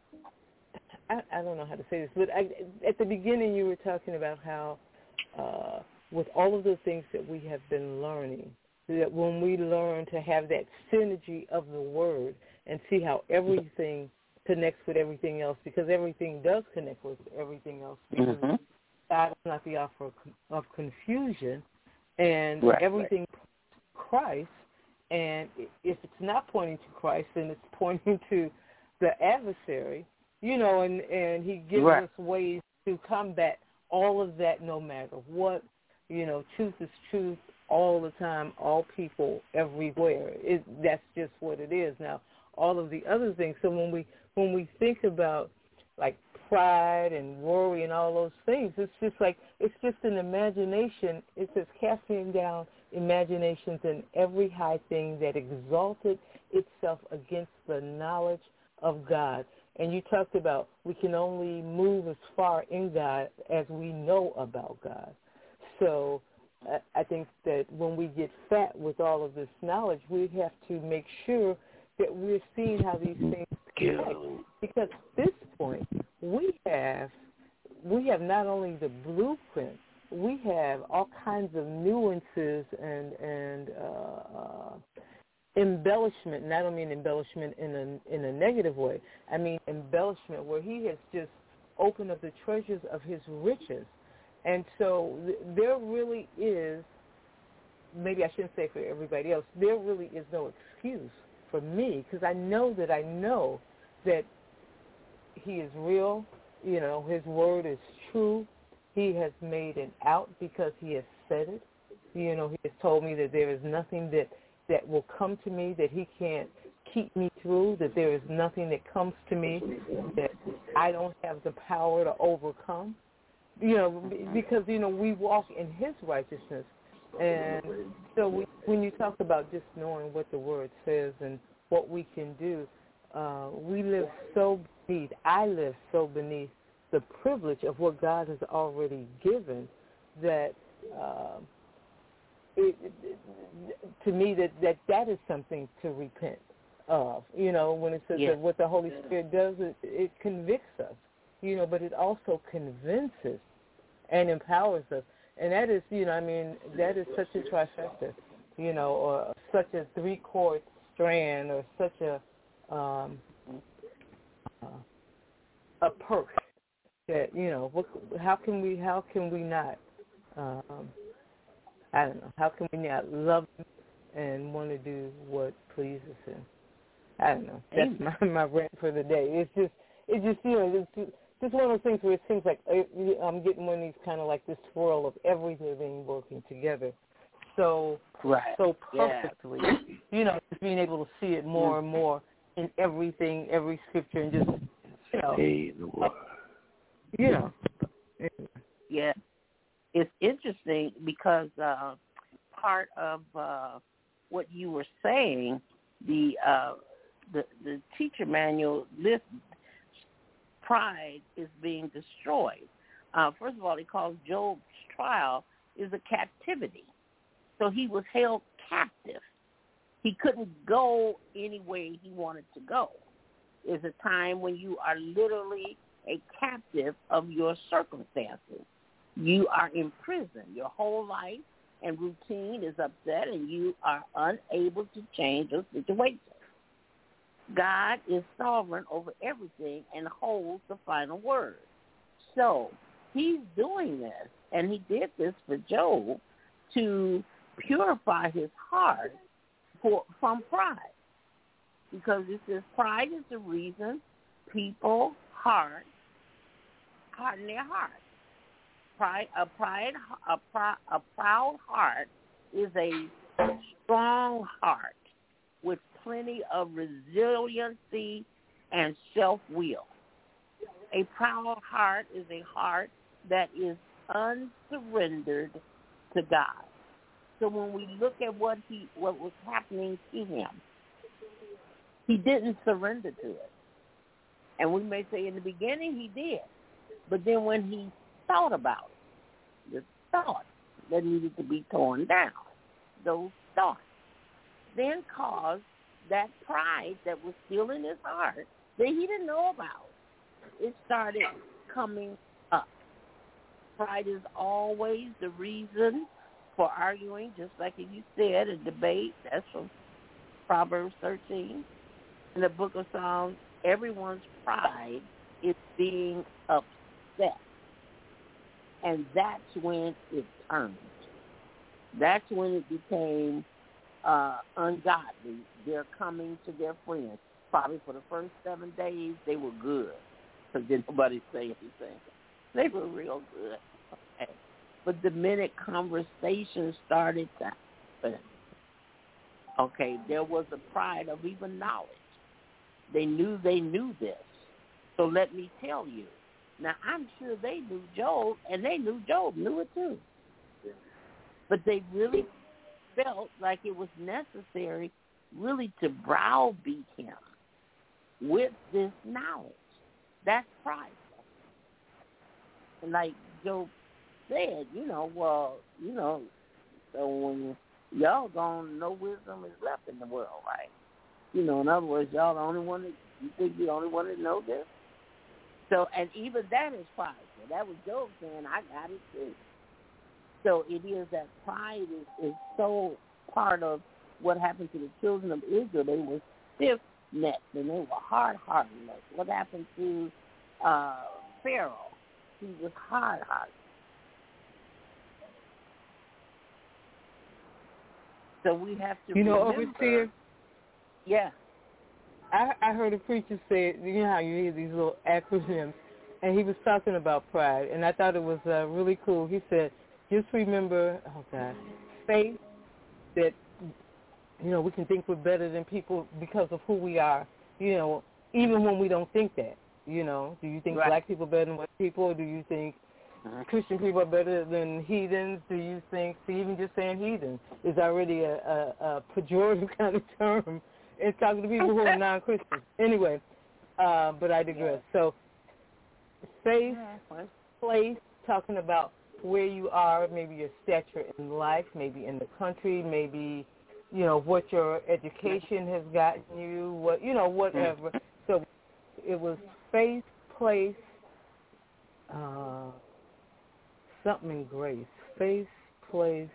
I, I don't know how to say this, but I, at the beginning you were talking about how uh, with all of the things that we have been learning, that when we learn to have that synergy of the Word and see how everything connects with everything else, because everything does connect with everything else, because mm-hmm. God is not the author of confusion, and right, everything right. Christ, and if it's not pointing to Christ, then it's pointing to the adversary, you know, and, and he gives right. us ways to combat all of that no matter what. You know, truth is truth all the time, all people, everywhere. It, that's just what it is. Now, all of the other things, so when we when we think about, like, pride and worry and all those things, it's just like, it's just an imagination. It says casting down imaginations and every high thing that exalted itself against the knowledge of God. And you talked about we can only move as far in God as we know about God. So I think that when we get fat with all of this knowledge, we have to make sure that we're seeing how these things connect. Because at this point, we have we have not only the blueprint, we have all kinds of nuances and and uh, uh, embellishment. And I don't mean embellishment in a in a negative way. I mean embellishment where he has just opened up the treasures of his riches. And so th- there really is, maybe I shouldn't say for everybody else, there really is no excuse for me, because I know that I know that he is real, you know, his word is true, he has made an out because he has said it. You know, he has told me that there is nothing that, that will come to me that he can't keep me through, that there is nothing that comes to me that I don't have the power to overcome. You know, because, you know, we walk in his righteousness. And so we, when you talk about just knowing what the word says and what we can do, uh, we live so beneath, I live so beneath the privilege of what God has already given that uh, it, it, to me that, that that is something to repent of. You know, when it says yeah. that what the Holy Spirit does, it, it convicts us, you know, but it also convinces and empowers us. And that is, you know, I mean, that is such a trifecta, you know, or such a three-chord strand or such a um, uh, a perk that, you know, what, how can we, how can we not, um, I don't know, how can we not love him and want to do what pleases him? I don't know. That's my, my rant for the day. It's just, it's just, you know, it's just, just one of those things where it seems like I'm getting one of these kind of like this swirl of everything working together so right. so perfectly. Yeah. You know, just being able to see it more and more in everything, every scripture, and just, you know. Hey, the word. You know. Yeah. It's interesting because uh, part of uh, what you were saying, the, uh, the, the teacher manual list, pride is being destroyed. Uh, first of all, he calls Job's trial is a captivity. So he was held captive. He couldn't go any way he wanted to go. It's a time when you are literally a captive of your circumstances. You are in prison. Your whole life and routine is upset, and you are unable to change your situation. God is sovereign over everything and holds the final word. So he's doing this, and he did this for Job to purify his heart for, from pride. Because it says pride is the reason people heart harden their heart. Pride, a pride, a, pride, a proud heart is a strong heart with plenty of resiliency and self-will. A proud heart is a heart that is unsurrendered to God. So when we look at what he, what was happening to him, he didn't surrender to it. And we may say in the beginning he did, but then when he thought about it, the thoughts that needed to be torn down, those thoughts then caused that pride that was still in his heart that he didn't know about. It started coming up. Pride is always the reason for arguing, just like you said, a debate. That's from Proverbs thirteen. In the book of Psalms, everyone's pride is being upset. And that's when it turned. That's when it became uh, ungodly. They're coming to their friends. Probably for the first seven days, they were good because didn't nobody say anything. They were real good. Okay. But the minute conversations started to happen, okay, there was a pride of even knowledge. They knew they knew this. So let me tell you. Now, I'm sure they knew Job, and they knew Job knew it too. But they really felt like it was necessary really to browbeat him with this knowledge. That's pride. And like Job said, you know, well, you know, so when y'all gonna know wisdom is left in the world, right? You know, in other words, y'all the only one that, you think you're the only one that know this? So, and even that is pride. So that was Job saying, I got it too. So it is that pride is, is so part of what happened to the children of Israel. They were stiff-necked and they were hard-hearted. What happened to uh, Pharaoh? He was hard-hearted. So we have to You know, remember, Overseer? Yeah. I, I heard a preacher say, you know how you hear these little acronyms, and he was talking about pride, and I thought it was uh, really cool. He said, just remember, oh, God, faith that, you know, we can think we're better than people because of who we are, you know, even when we don't think that, you know. Do you think right. black people are better than white people? Do you think uh-huh. Christian people are better than heathens? Do you think, see, even just saying heathen is already a, a, a pejorative kind of term in talking to people who are non-Christians. Anyway, uh, but I digress. So faith, place, talking about where you are, maybe your stature in life, maybe in the country, maybe, you know, what your education has gotten you, what, you know, whatever. So it was faith, place, uh, something in grace. Faith, place.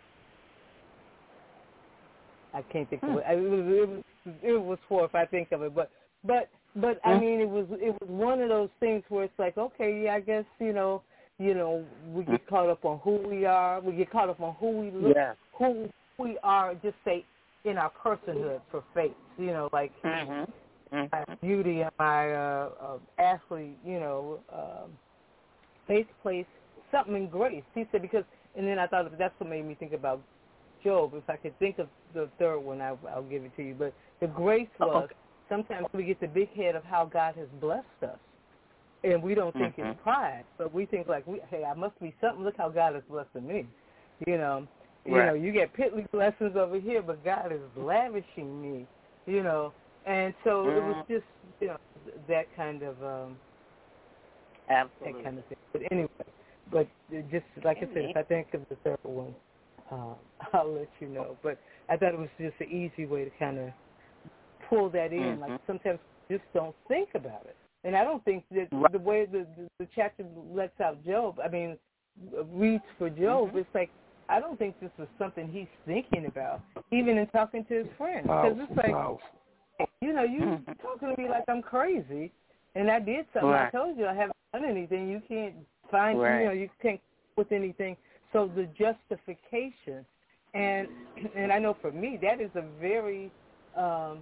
I can't think of it. I, it, was, it was it was four if I think of it, but but but I mean it was it was one of those things where it's like, okay, yeah, I guess you know you know we get caught up on who we are, we get caught up on who we look, yeah. who we are, just say in our personhood for faith, you know, like mm-hmm. Mm-hmm. my beauty and my uh, uh, athlete, you know, um, faith, place, something in grace. He said because, and then I thought that's what made me think about Job. If I could think of the third one, I'll, I'll give it to you. But the grace was okay. Sometimes we get the big head of how God has blessed us, and we don't think mm-hmm. it's pride, but we think like, we, hey, I must be something. Look how God is blessing me. You know, right. you know, you get piddly blessings over here, but God is lavishing me. You know, and so mm-hmm. it was just you know that kind of um, Absolutely. that kind of thing. But anyway, but just like I said, if I think of the third one. Uh, I'll let you know. But I thought it was just an easy way to kind of pull that in. Mm-hmm. Like sometimes we just don't think about it. And I don't think that right. the way the, the, the chapter lets out Job, I mean, reads for Job, mm-hmm. it's like, I don't think this was something he's thinking about, even in talking to his friends. Because it's like, wow. you know, you mm-hmm. talking to me like I'm crazy, and I did something. Right. I told you I haven't done anything. You can't find, right. you know, you can't come with anything. So the justification, and and I know for me that is a very um,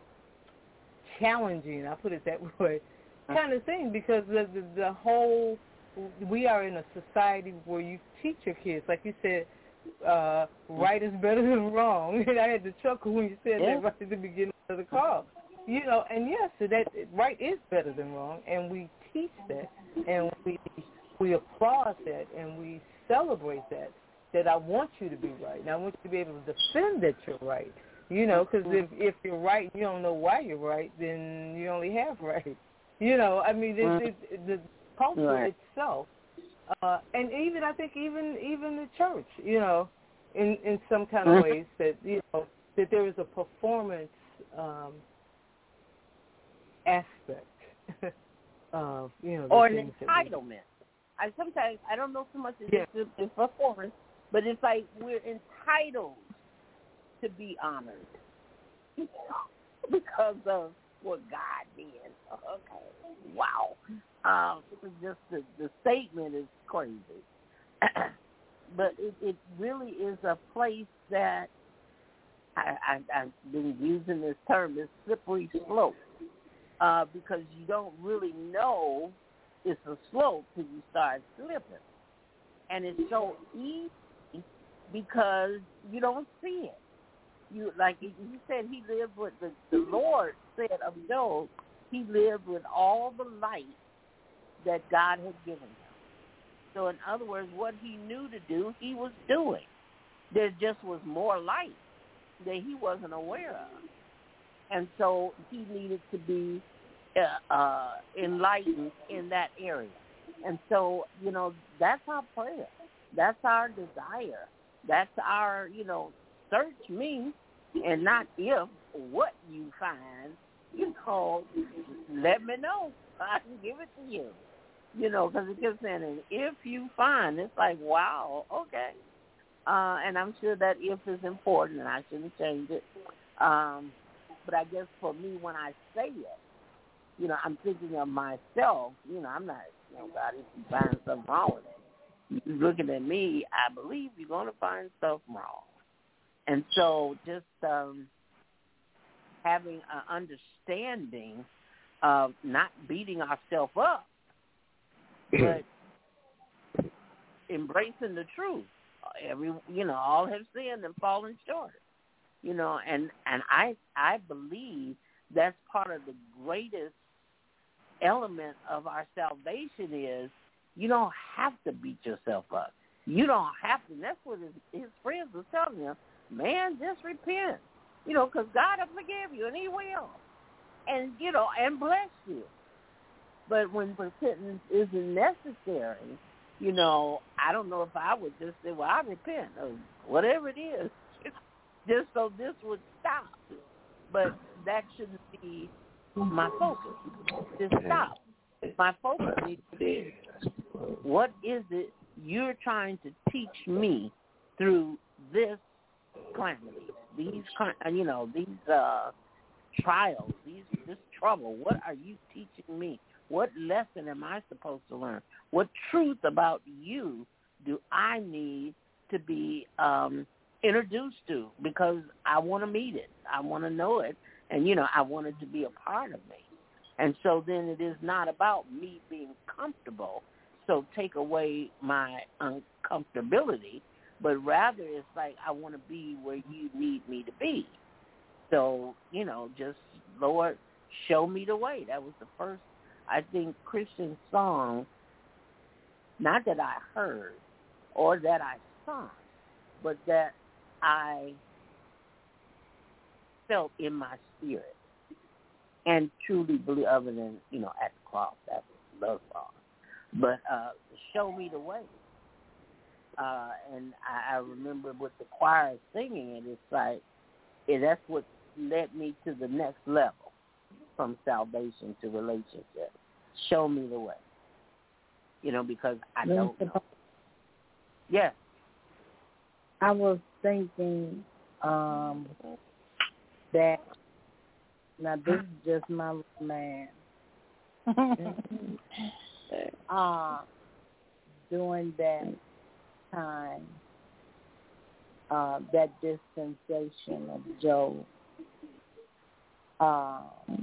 challenging, I'll put it that way, kind of thing because the, the the whole, we are in a society where you teach your kids, like you said, uh, right is better than wrong. And I had to chuckle when you said yeah. that right at the beginning of the call. You know, and yes, so that right is better than wrong, and we teach that, and we we applaud that, and we celebrate that, that I want you to be right. And I want you to be able to defend that you're right. You know, because if, if you're right and you don't know why you're right, then you only have right. You know, I mean, it, it, the culture right. itself, uh, and even, I think, even even the church, you know, in, in some kind of ways that, you know, that there is a performance um, aspect of, you know, or an entitlement. I sometimes, I don't know so much as yeah. it's, it's performance, but it's like we're entitled to be honored because of what God did. Okay, wow. Um, just the, the statement is crazy. But it, it really is a place that, I, I, I've been using this term, this slippery slope, uh, because you don't really know it's a slope till you start slipping. And it's so easy because you don't see it. You like you said, he lived with the, the Lord said of Job, he lived with all the light that God had given him. So in other words, what he knew to do, he was doing. There just was more light that he wasn't aware of. And so he needed to be Uh, uh, enlightened in that area. And so, you know, that's our prayer. That's our desire. That's our, you know, search me and not if, what you find, you know, let me know. I can give it to you. You know, because it keeps saying, if you find, it's like, wow, okay. Uh, and I'm sure that if is important, and I shouldn't change it. Um, but I guess for me, when I say it, you know, I'm thinking of myself. You know, I'm not, you know, God, if you find something wrong with it, you're looking at me, I believe you're going to find stuff wrong. And so just um, having an understanding of not beating ourselves up but embracing the truth. Every you know, all have sinned and fallen short. You know, and, and I I believe that's part of the greatest element of our salvation is you don't have to beat yourself up. You don't have to. And that's what his, his friends were telling him. Man, just repent. You know, because God will forgive you, and he will. And, you know, and bless you. But when repentance isn't necessary, you know, I don't know if I would just say, well, I repent, or whatever it is, just so this would stop. But that shouldn't be my focus. Just stop. My focus needs to be, what is it you're trying to teach me through this calamity, these, you know, these uh, trials, these this trouble? What are you teaching me? What lesson am I supposed to learn? What truth about you do I need to be um, introduced to? Because I want to meet it. I want to know it. And, you know, I want it to be a part of me. And so then it is not about me being comfortable, so take away my uncomfortability, but rather it's like I want to be where you need me to be. So, you know, just, Lord, show me the way. That was the first, I think, Christian song, not that I heard or that I sung, but that I felt in my spirit and truly believe, other than, you know, At the Cross. That was love song. But uh, show me the way. Uh, and I, I remember with the choir singing it, it's like, yeah, that's what led me to the next level from salvation to relationship. Show me the way. You know, because I don't know. Yes. I was thinking um, that, now this is just my little man. uh, during that time, uh, that dispensation of Job, uh,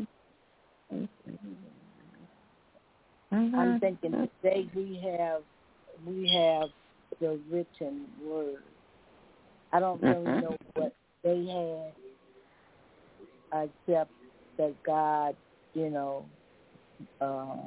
mm-hmm. I'm thinking today we have we have the written word. I don't really mm-hmm. know what they had, except that God, you know, uh,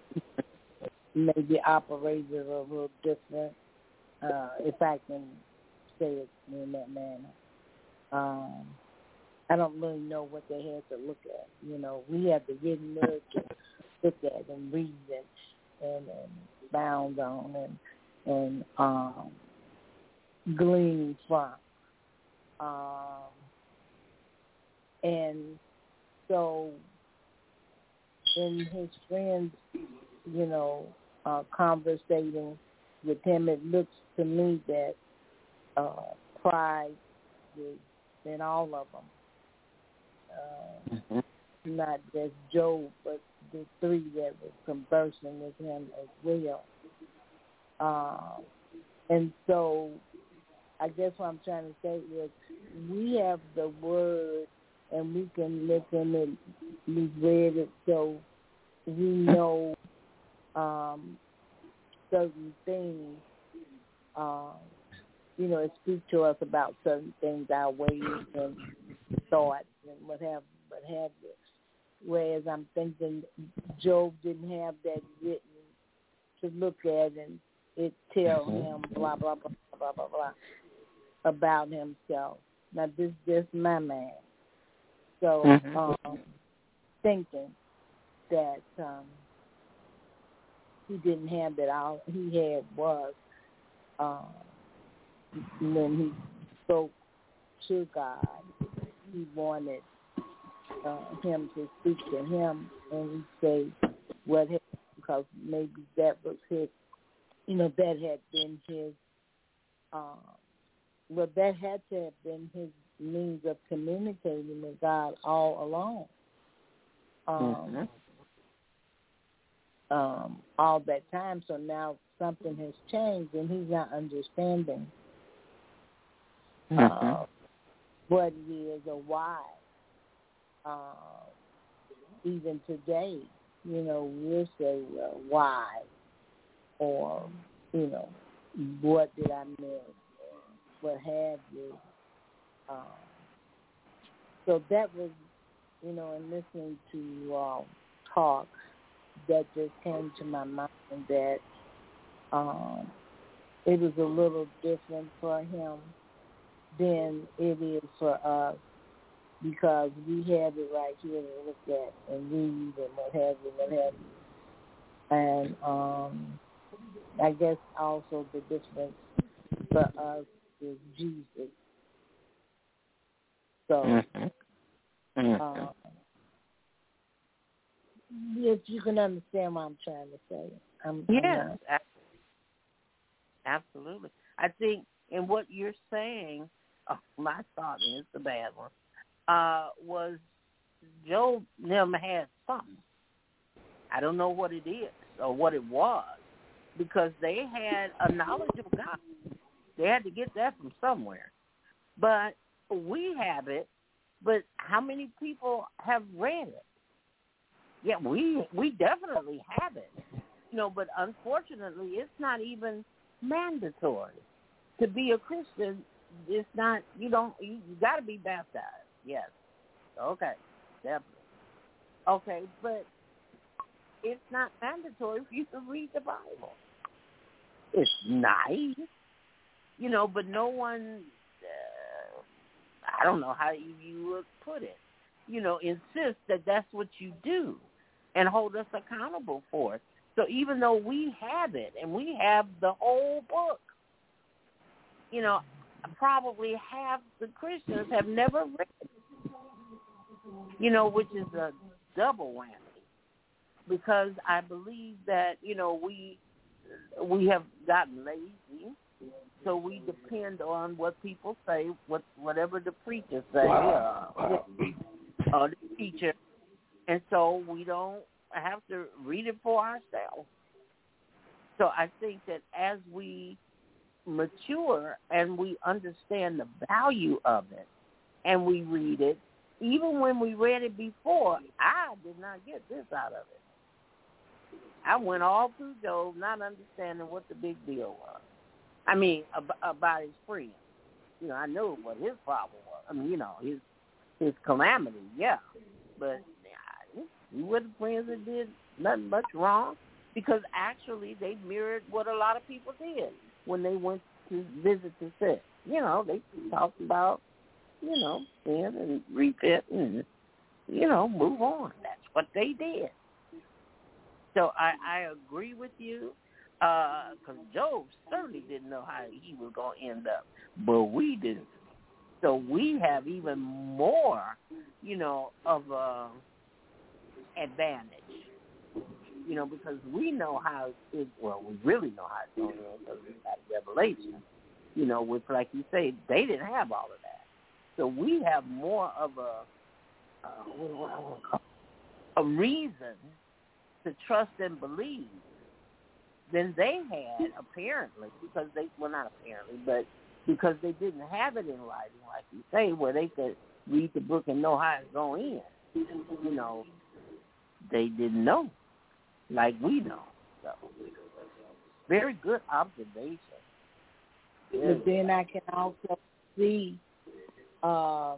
maybe operated a little different, uh, if I can say it in that manner. Um, I don't really know what they had to look at. You know, we have the written word to look at and read and, and, and bound on and, and um, glean from. Um, and so in his friends, you know, uh, conversating with him, it looks to me that uh, pride is in all of them. Uh, mm-hmm. Not just Job, but the three that were conversing with him as well. Uh, and so I guess what I'm trying to say is we have the word and we can listen and we've read it so we know um, certain things, uh, you know, it speaks to us about certain things, our ways and thoughts and what have, what have you. Whereas I'm thinking Job didn't have that written to look at and it tell him blah, blah, blah, blah, blah, blah, about himself. Now, this is just my man. So, mm-hmm. um, thinking that um, he didn't have that, all he had was um, when he spoke to God, he wanted uh, him to speak to him and say what happened, because maybe that was his, you know, that had been his, uh, well, that had to have been his means of communicating with God all along. Um, mm-hmm. um, all that time. So now something has changed and he's not understanding mm-hmm. uh, what it is or why. Uh, even today, you know, we'll say uh, why. or, you know, what did I miss, or what have you. Um, so that was, you know, in listening to um, talk, that just came to my mind that um, it was a little different for him than it is for us, because we have it right here to look at and read and what have you, what have you. And um, I guess also the difference for us is Jesus. So, Mm-hmm. Mm-hmm. Um, yes, you can understand what I'm trying to say. I'm, Yes, I'm absolutely. I think in what you're saying, oh, my thought is the bad one, uh, was Job never had something. I don't know what it is or what it was, because they had a knowledge of God. They had to get that from somewhere. But we have it, but how many people have read it? Yeah, we we definitely have it. You know, but unfortunately, it's not even mandatory. To be a Christian, it's not, you don't, you, you got to be baptized. Yes. Okay, definitely. Okay, but it's not mandatory for you to read the Bible. It's nice, you know, but no one, uh, I don't know how you, you would put it, you know, insist that that's what you do and hold us accountable for it. So even though we have it and we have the whole book, you know, probably half the Christians have never read it, you know, which is a double whammy, because I believe that, you know, we we have gotten lazy, so we depend on what people say, what whatever the preachers say, uh, or the teacher, and so we don't have to read it for ourselves. So I think that as we mature and we understand the value of it and we read it, even when we read it before, I did not get this out of it. I went all through Job not understanding what the big deal was. I mean, ab- about his friends. You know, I knew what his problem was. I mean, you know, his his calamity, yeah. But yeah, he were the friends that did nothing much wrong, because actually they mirrored what a lot of people did when they went to visit the sick. You know, they talked about, you know, sin and repent and, you know, move on. That's what they did. So I, I agree with you, because uh, Job certainly didn't know how he was going to end up, but we do. So we have even more, you know, of a advantage, you know, because we know how it, well, we really know how it's going to end, because we got Revelation, you know, which, like you say, they didn't have all of that. So we have more of a, uh, what do I want to call it? A reason to trust and believe than they had, apparently, because they, well, not apparently, but because they didn't have it in writing, like you say, where they could read the book and know how it's going in. You know, they didn't know, like we know. So, very good observation. But then I can also see um,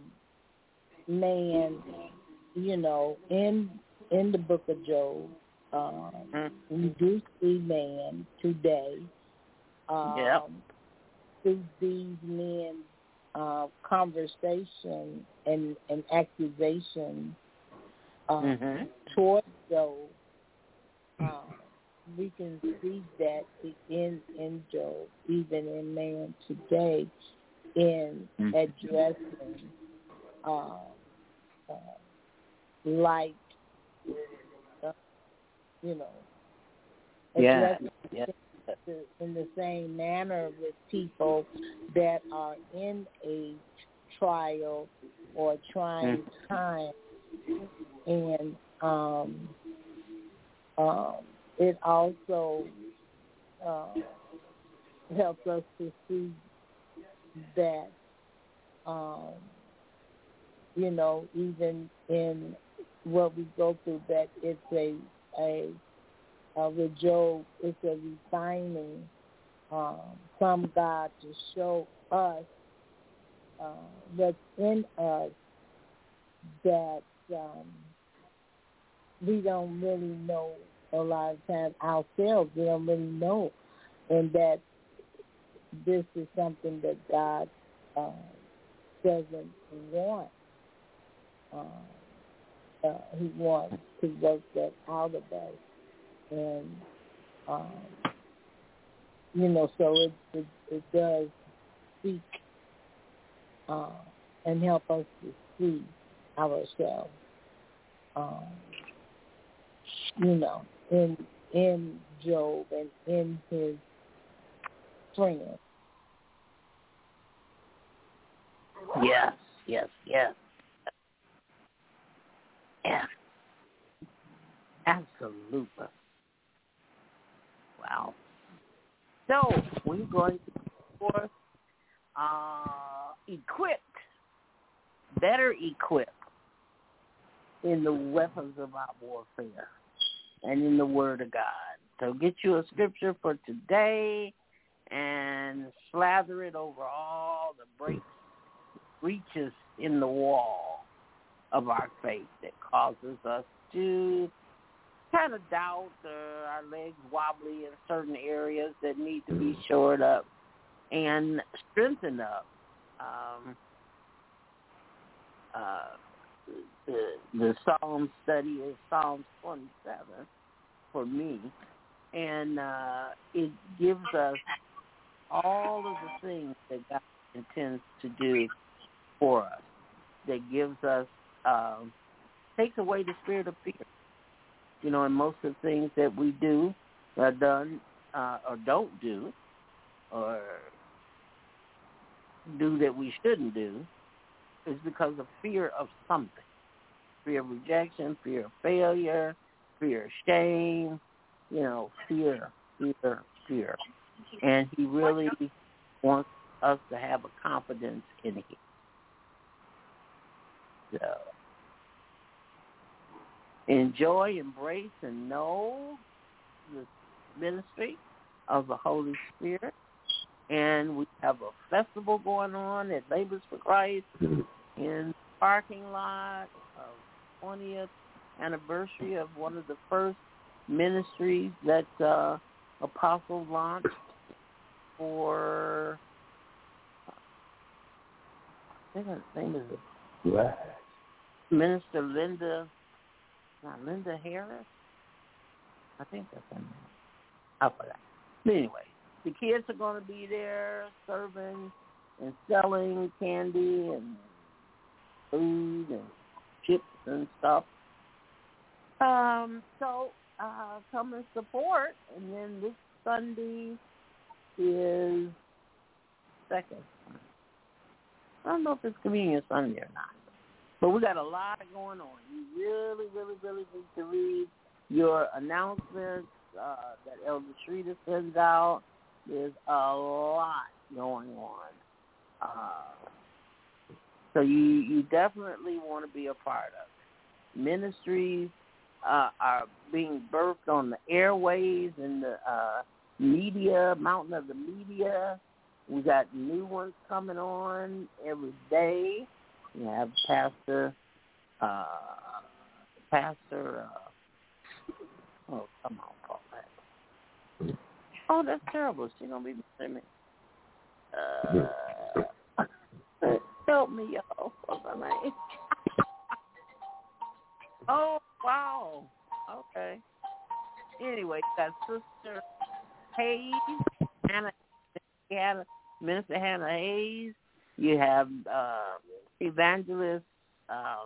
man, you know, in in the book of Job, um, mm-hmm. we do see man today. Um, yep. Through these men's uh, conversation and, and accusation uh, mm-hmm. towards Job, um, we can see that in in Job, even in man today, in mm-hmm. addressing uh, uh, like, uh, you know, addressing yeah. yeah. in the same manner with people that are in a trial or trying mm-hmm. time, and um, um, it also uh, helps us to see that, um, you know, even in what we go through, that it's a a uh, with Job, it's a refining um, from God to show us uh, what's in us that um, we don't really know a lot of times ourselves. We don't really know, and that this is something that God uh, doesn't want. Uh, uh, he wants to work that out of us, and um, you know, so it it, it does speak uh, and help us to see ourselves. Um, you know, in in Job and in his friends. Yes, yes, yes. Yeah. Absolutely. Wow. So we're going to be, of course, uh, equipped, better equipped in the weapons of our warfare and in the Word of God. So get you a scripture for today and slather it over all the breaks, breaches in the wall of our faith that causes us to kind of doubt, uh, our legs wobbly in certain areas that need to be shored up and strengthened up. Um, uh, the, the Psalm study is Psalm twenty-seven for me, and uh, it gives us all of the things that God intends to do for us, that gives us, um, takes away the spirit of fear. You know, and most of the things that we do are done uh, or don't do or do that we shouldn't do is because of fear of something. Fear of rejection, fear of failure, fear of shame, you know, fear, fear, fear. And he really wants us to have a confidence in him. So enjoy, embrace, and know the ministry of the Holy Spirit. And we have a festival going on at Labors for Christ in the parking lot of twentieth anniversary of one of the first ministries that uh, Apostle launched for, I think her name is Right. Minister Linda, not Linda Harris? I think that's her name. I forgot. But anyway, the kids are going to be there serving and selling candy and food and chips and stuff. Um, so uh, come and support. And then this Sunday is second. I don't know if it's Communion Sunday or not. But we got a lot going on. You really, really, really need to read your announcements uh, that Elder Shrita sends out. There's a lot going on. Uh, so you, you definitely want to be a part of it. Ministries uh, are being birthed on the airways and the uh, media, mountain of the media. We got new ones coming on every day. We have Pastor, uh, Pastor, uh, oh, come on, Paulette. Oh, that's terrible. She's going to be missing me. Uh, help me, y'all. What's her name? Oh, wow. Okay. Anyway, got Sister Hayes, Hannah, Hannah, Minister Hannah Hayes. You have uh, Evangelist um,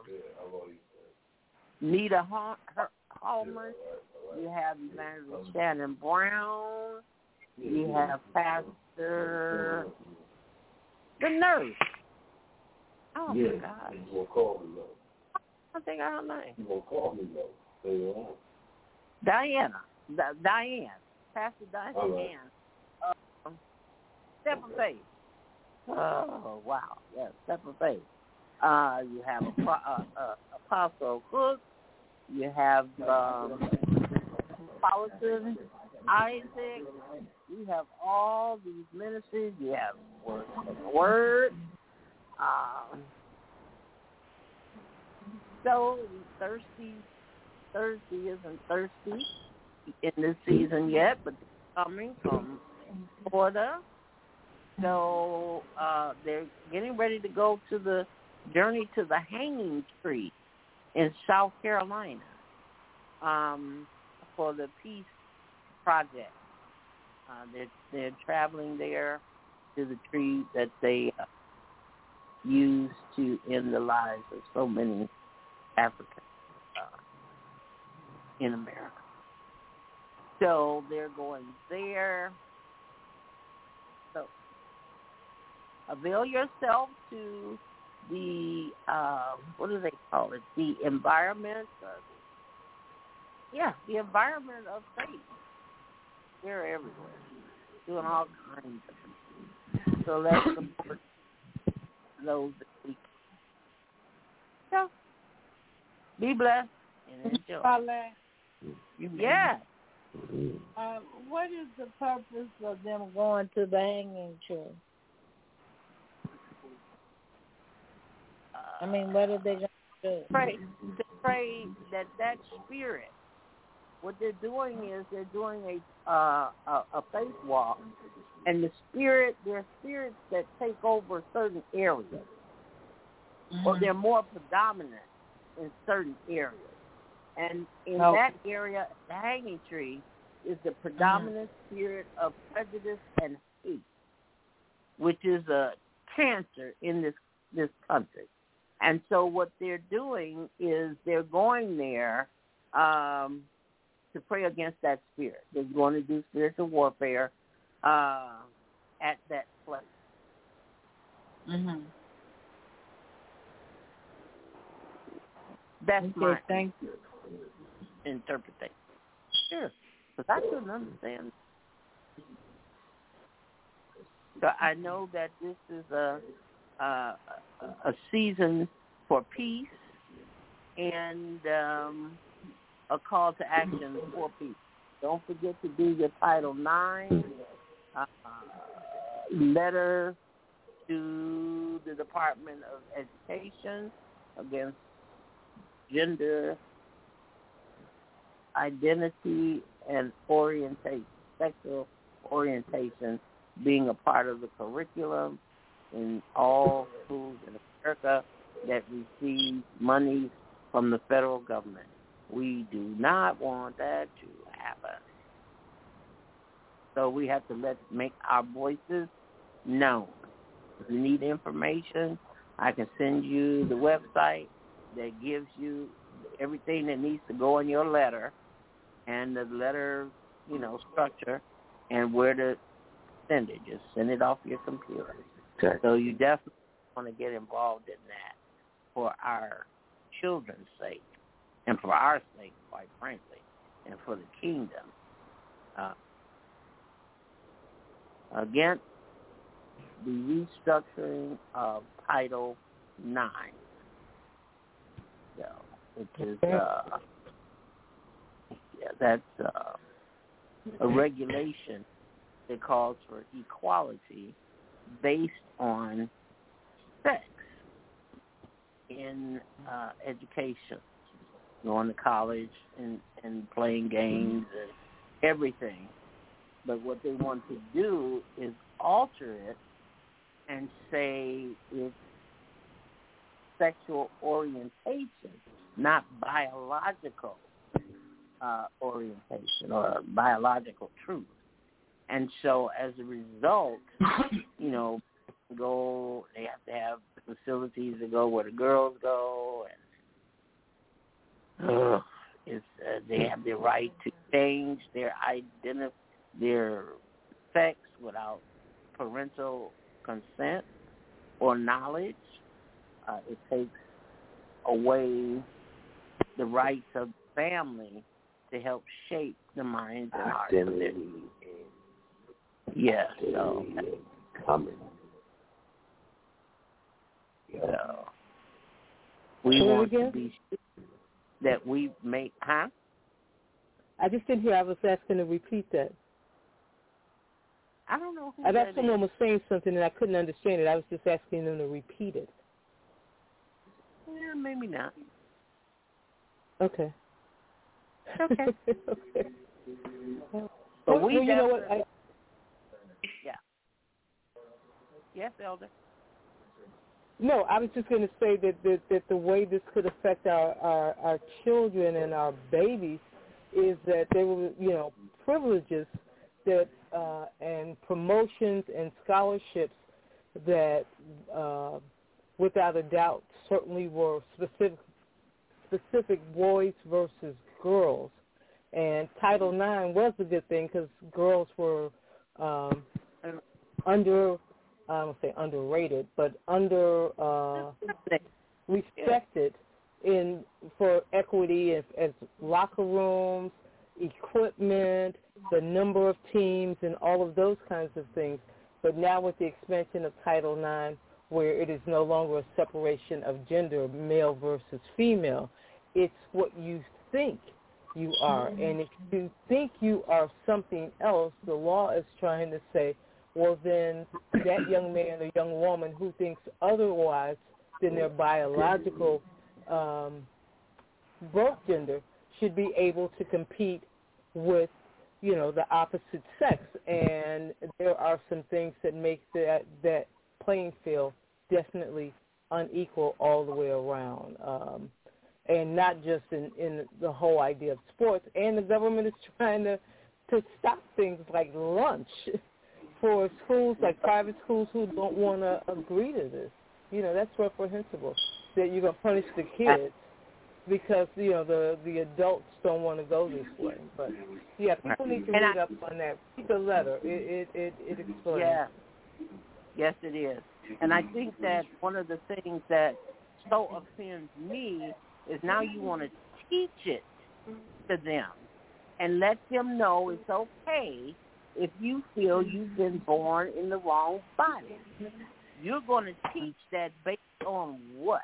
Nita Hallman. You have Evangelist Shannon Brown. You have Pastor the nurse. Oh, yeah, my God. you gonna call me though. I think I don't know. You gonna call me though. Stay on. Diana. D- Diane. Pastor Diane. Right. Um, Step of Faith. Oh, wow. Yes, Step of Faith. Uh, you have a, uh, uh, Apostle Cook. You have um, Paulson, Isaac. You have all these ministries. You have Word from the Word. Um, so thirsty, Thursday isn't thirsty in this season yet, but they're coming from Florida. So uh, they're getting ready to go to the journey to the Hanging Tree in South Carolina um, for the Peace Project. Uh, they're, they're traveling there to the tree that they uh, use to end the lives of so many Africans uh, in America. So they're going there. So avail yourself to the, uh, what do they call it, the environment, uh, yeah, the environment of faith. They're everywhere, doing all kinds of things. So let's support those that we can. So, be blessed and enjoy. Paulette, Yeah. uh, what is the purpose of them going to the hanging tree? I mean, what are they going to do? Pray, to pray that that spirit, what they're doing is they're doing a uh, a, a faith walk, and the spirit, there are spirits that take over certain areas, mm-hmm. or they're more predominant in certain areas. And in okay. that area, the hanging tree is the predominant mm-hmm. spirit of prejudice and hate, which is a cancer in this this country. And so what they're doing is they're going there um, to pray against that spirit. They're going to do spiritual warfare uh, at that place. Mm-hmm. That's okay, my thank you. interpretation. Sure, because I couldn't understand. So I know that this is a uh, a season for peace and um, a call to action for peace. Don't forget to do your Title nine uh, letter to the Department of Education against gender identity and orientation, sexual orientation being a part of the curriculum in all schools in America that receive money from the federal government. We do not want that to happen. So we have to let make our voices known. If you need information, I can send you the website that gives you everything that needs to go in your letter and the letter, you know, structure and where to send it. Just send it off your computer. Okay. So you definitely want to get involved in that for our children's sake and for our sake, quite frankly, and for the kingdom. Uh, against the restructuring of Title nine. So, which is, uh, yeah, that's uh, a regulation that calls for equality based on sex in uh, education, going to college and, and playing games and everything. But what they want to do is alter it and say it's sexual orientation, not biological uh, orientation or biological truth. And so as a result, you know, go, they have to have facilities to go where the girls go, and uh, it's, uh, they have the right to change their identity, their sex without parental consent or knowledge. Uh, it takes away the rights of family to help shape the minds and hearts of their Yes, so coming. So we want to be sure that we make, huh? I just didn't hear. I was asking to repeat that. I don't know who I thought that someone is. was saying something and I couldn't understand it. I was just asking them to repeat it. Yeah, maybe not. Okay. Okay. Okay. But well, we well, you know what? I, yeah. Yes, Elder. no, I was just going to say that, that that the way this could affect our, our, our children and our babies is that they were, you know, privileges that uh, and promotions and scholarships that, uh, without a doubt, certainly were specific specific boys versus girls. And Title nine was a good thing because girls were um, under, I don't say underrated, but under uh, respected in for equity as, as locker rooms, equipment, the number of teams, and all of those kinds of things. But now with the expansion of Title nine, where it is no longer a separation of gender, male versus female, it's what you think you are. And if you think you are something else, the law is trying to say, well, then that young man or young woman who thinks otherwise than their biological um, birth gender should be able to compete with, you know, the opposite sex. And there are some things that make that, that playing field definitely unequal all the way around. Um, and not just in, in the whole idea of sports. And the government is trying to, to stop things like lunch for schools, like private schools, who don't want to agree to this. You know, that's reprehensible, that you're going to punish the kids because, you know, the, the adults don't want to go this way. But, yeah, people need to and read I, up on that. Read the letter. It, it, it, it explains. Yeah. Yes, it is. And I think that one of the things that so offends me is now you want to teach it to them and let them know it's okay if you feel you've been born in the wrong body. You're going to teach that based on what?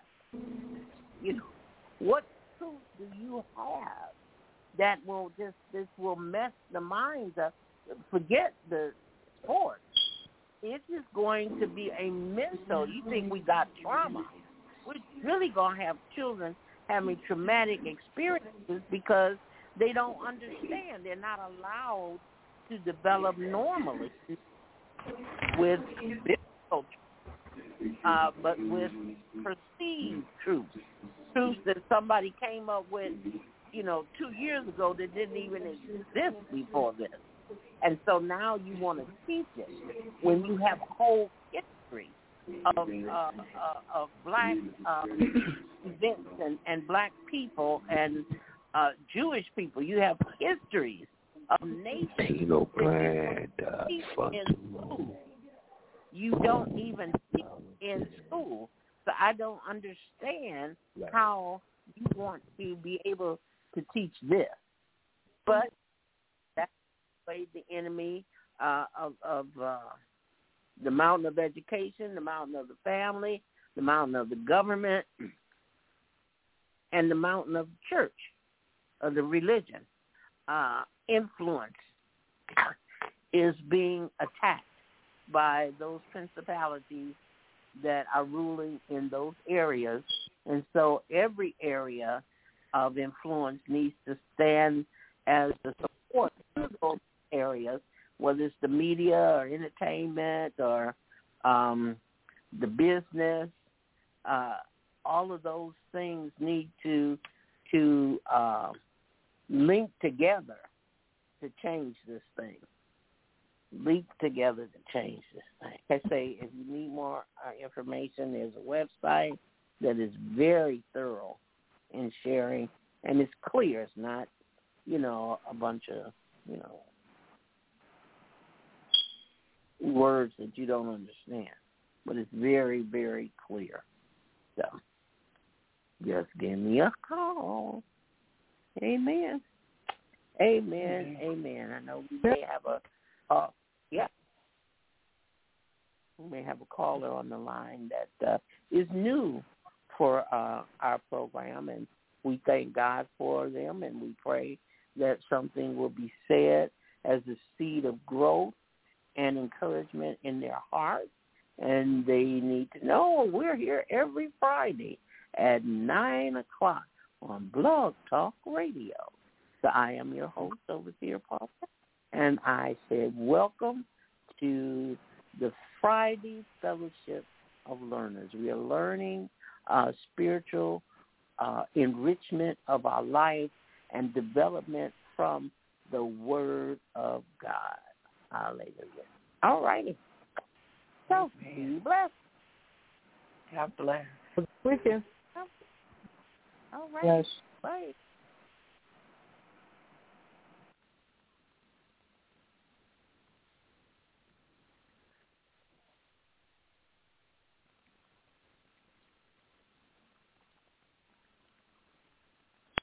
You know, what proof do you have that will just, this will mess the minds up? Forget the sport. It's just going to be a mental. You think we got trauma. We're really going to have children having traumatic experiences because they don't understand. They're not allowed to develop normally with biblical truth, uh, but with perceived truths, truths that somebody came up with, you know, two years ago that didn't even exist before this. And so now you want to teach it when you have a whole history of uh, uh, of black uh, events and, and black people and uh, Jewish people. You have histories of nations. You know, plan uh, fun. In school. You don't even teach in school. So I don't understand how you want to be able to teach this. But that's the way the enemy uh, of, of uh, the mountain of education, the mountain of the family, the mountain of the government, and the mountain of the church, of the religion, uh, influence is being attacked by those principalities that are ruling in those areas. And so every area of influence needs to stand as the support to those areas, whether it's the media or entertainment or um, the business. Uh, all of those things need to to uh, link together to change this thing. Link together to change this thing. I say, if you need more uh, information, there's a website that is very thorough in sharing, and it's clear. It's not, you know, a bunch of, you know, words that you don't understand, but it's very, very clear. So just give me a call. Amen. Amen. Amen. I know we may have a, uh, yeah, we may have a caller on the line that uh, is new for uh, our program, and we thank God for them, and we pray that something will be said as a seed of growth and encouragement in their hearts. And they need to know we're here every Friday at nine o'clock on Blog Talk Radio. So I am your host, Overseer Paul, and I said welcome to the Friday Fellowship of Learners. We are learning uh, spiritual uh, enrichment of our life and development from the Word of God. Hallelujah. All righty. So, be blessed. God bless. Weekend. All right. Yes. Bye.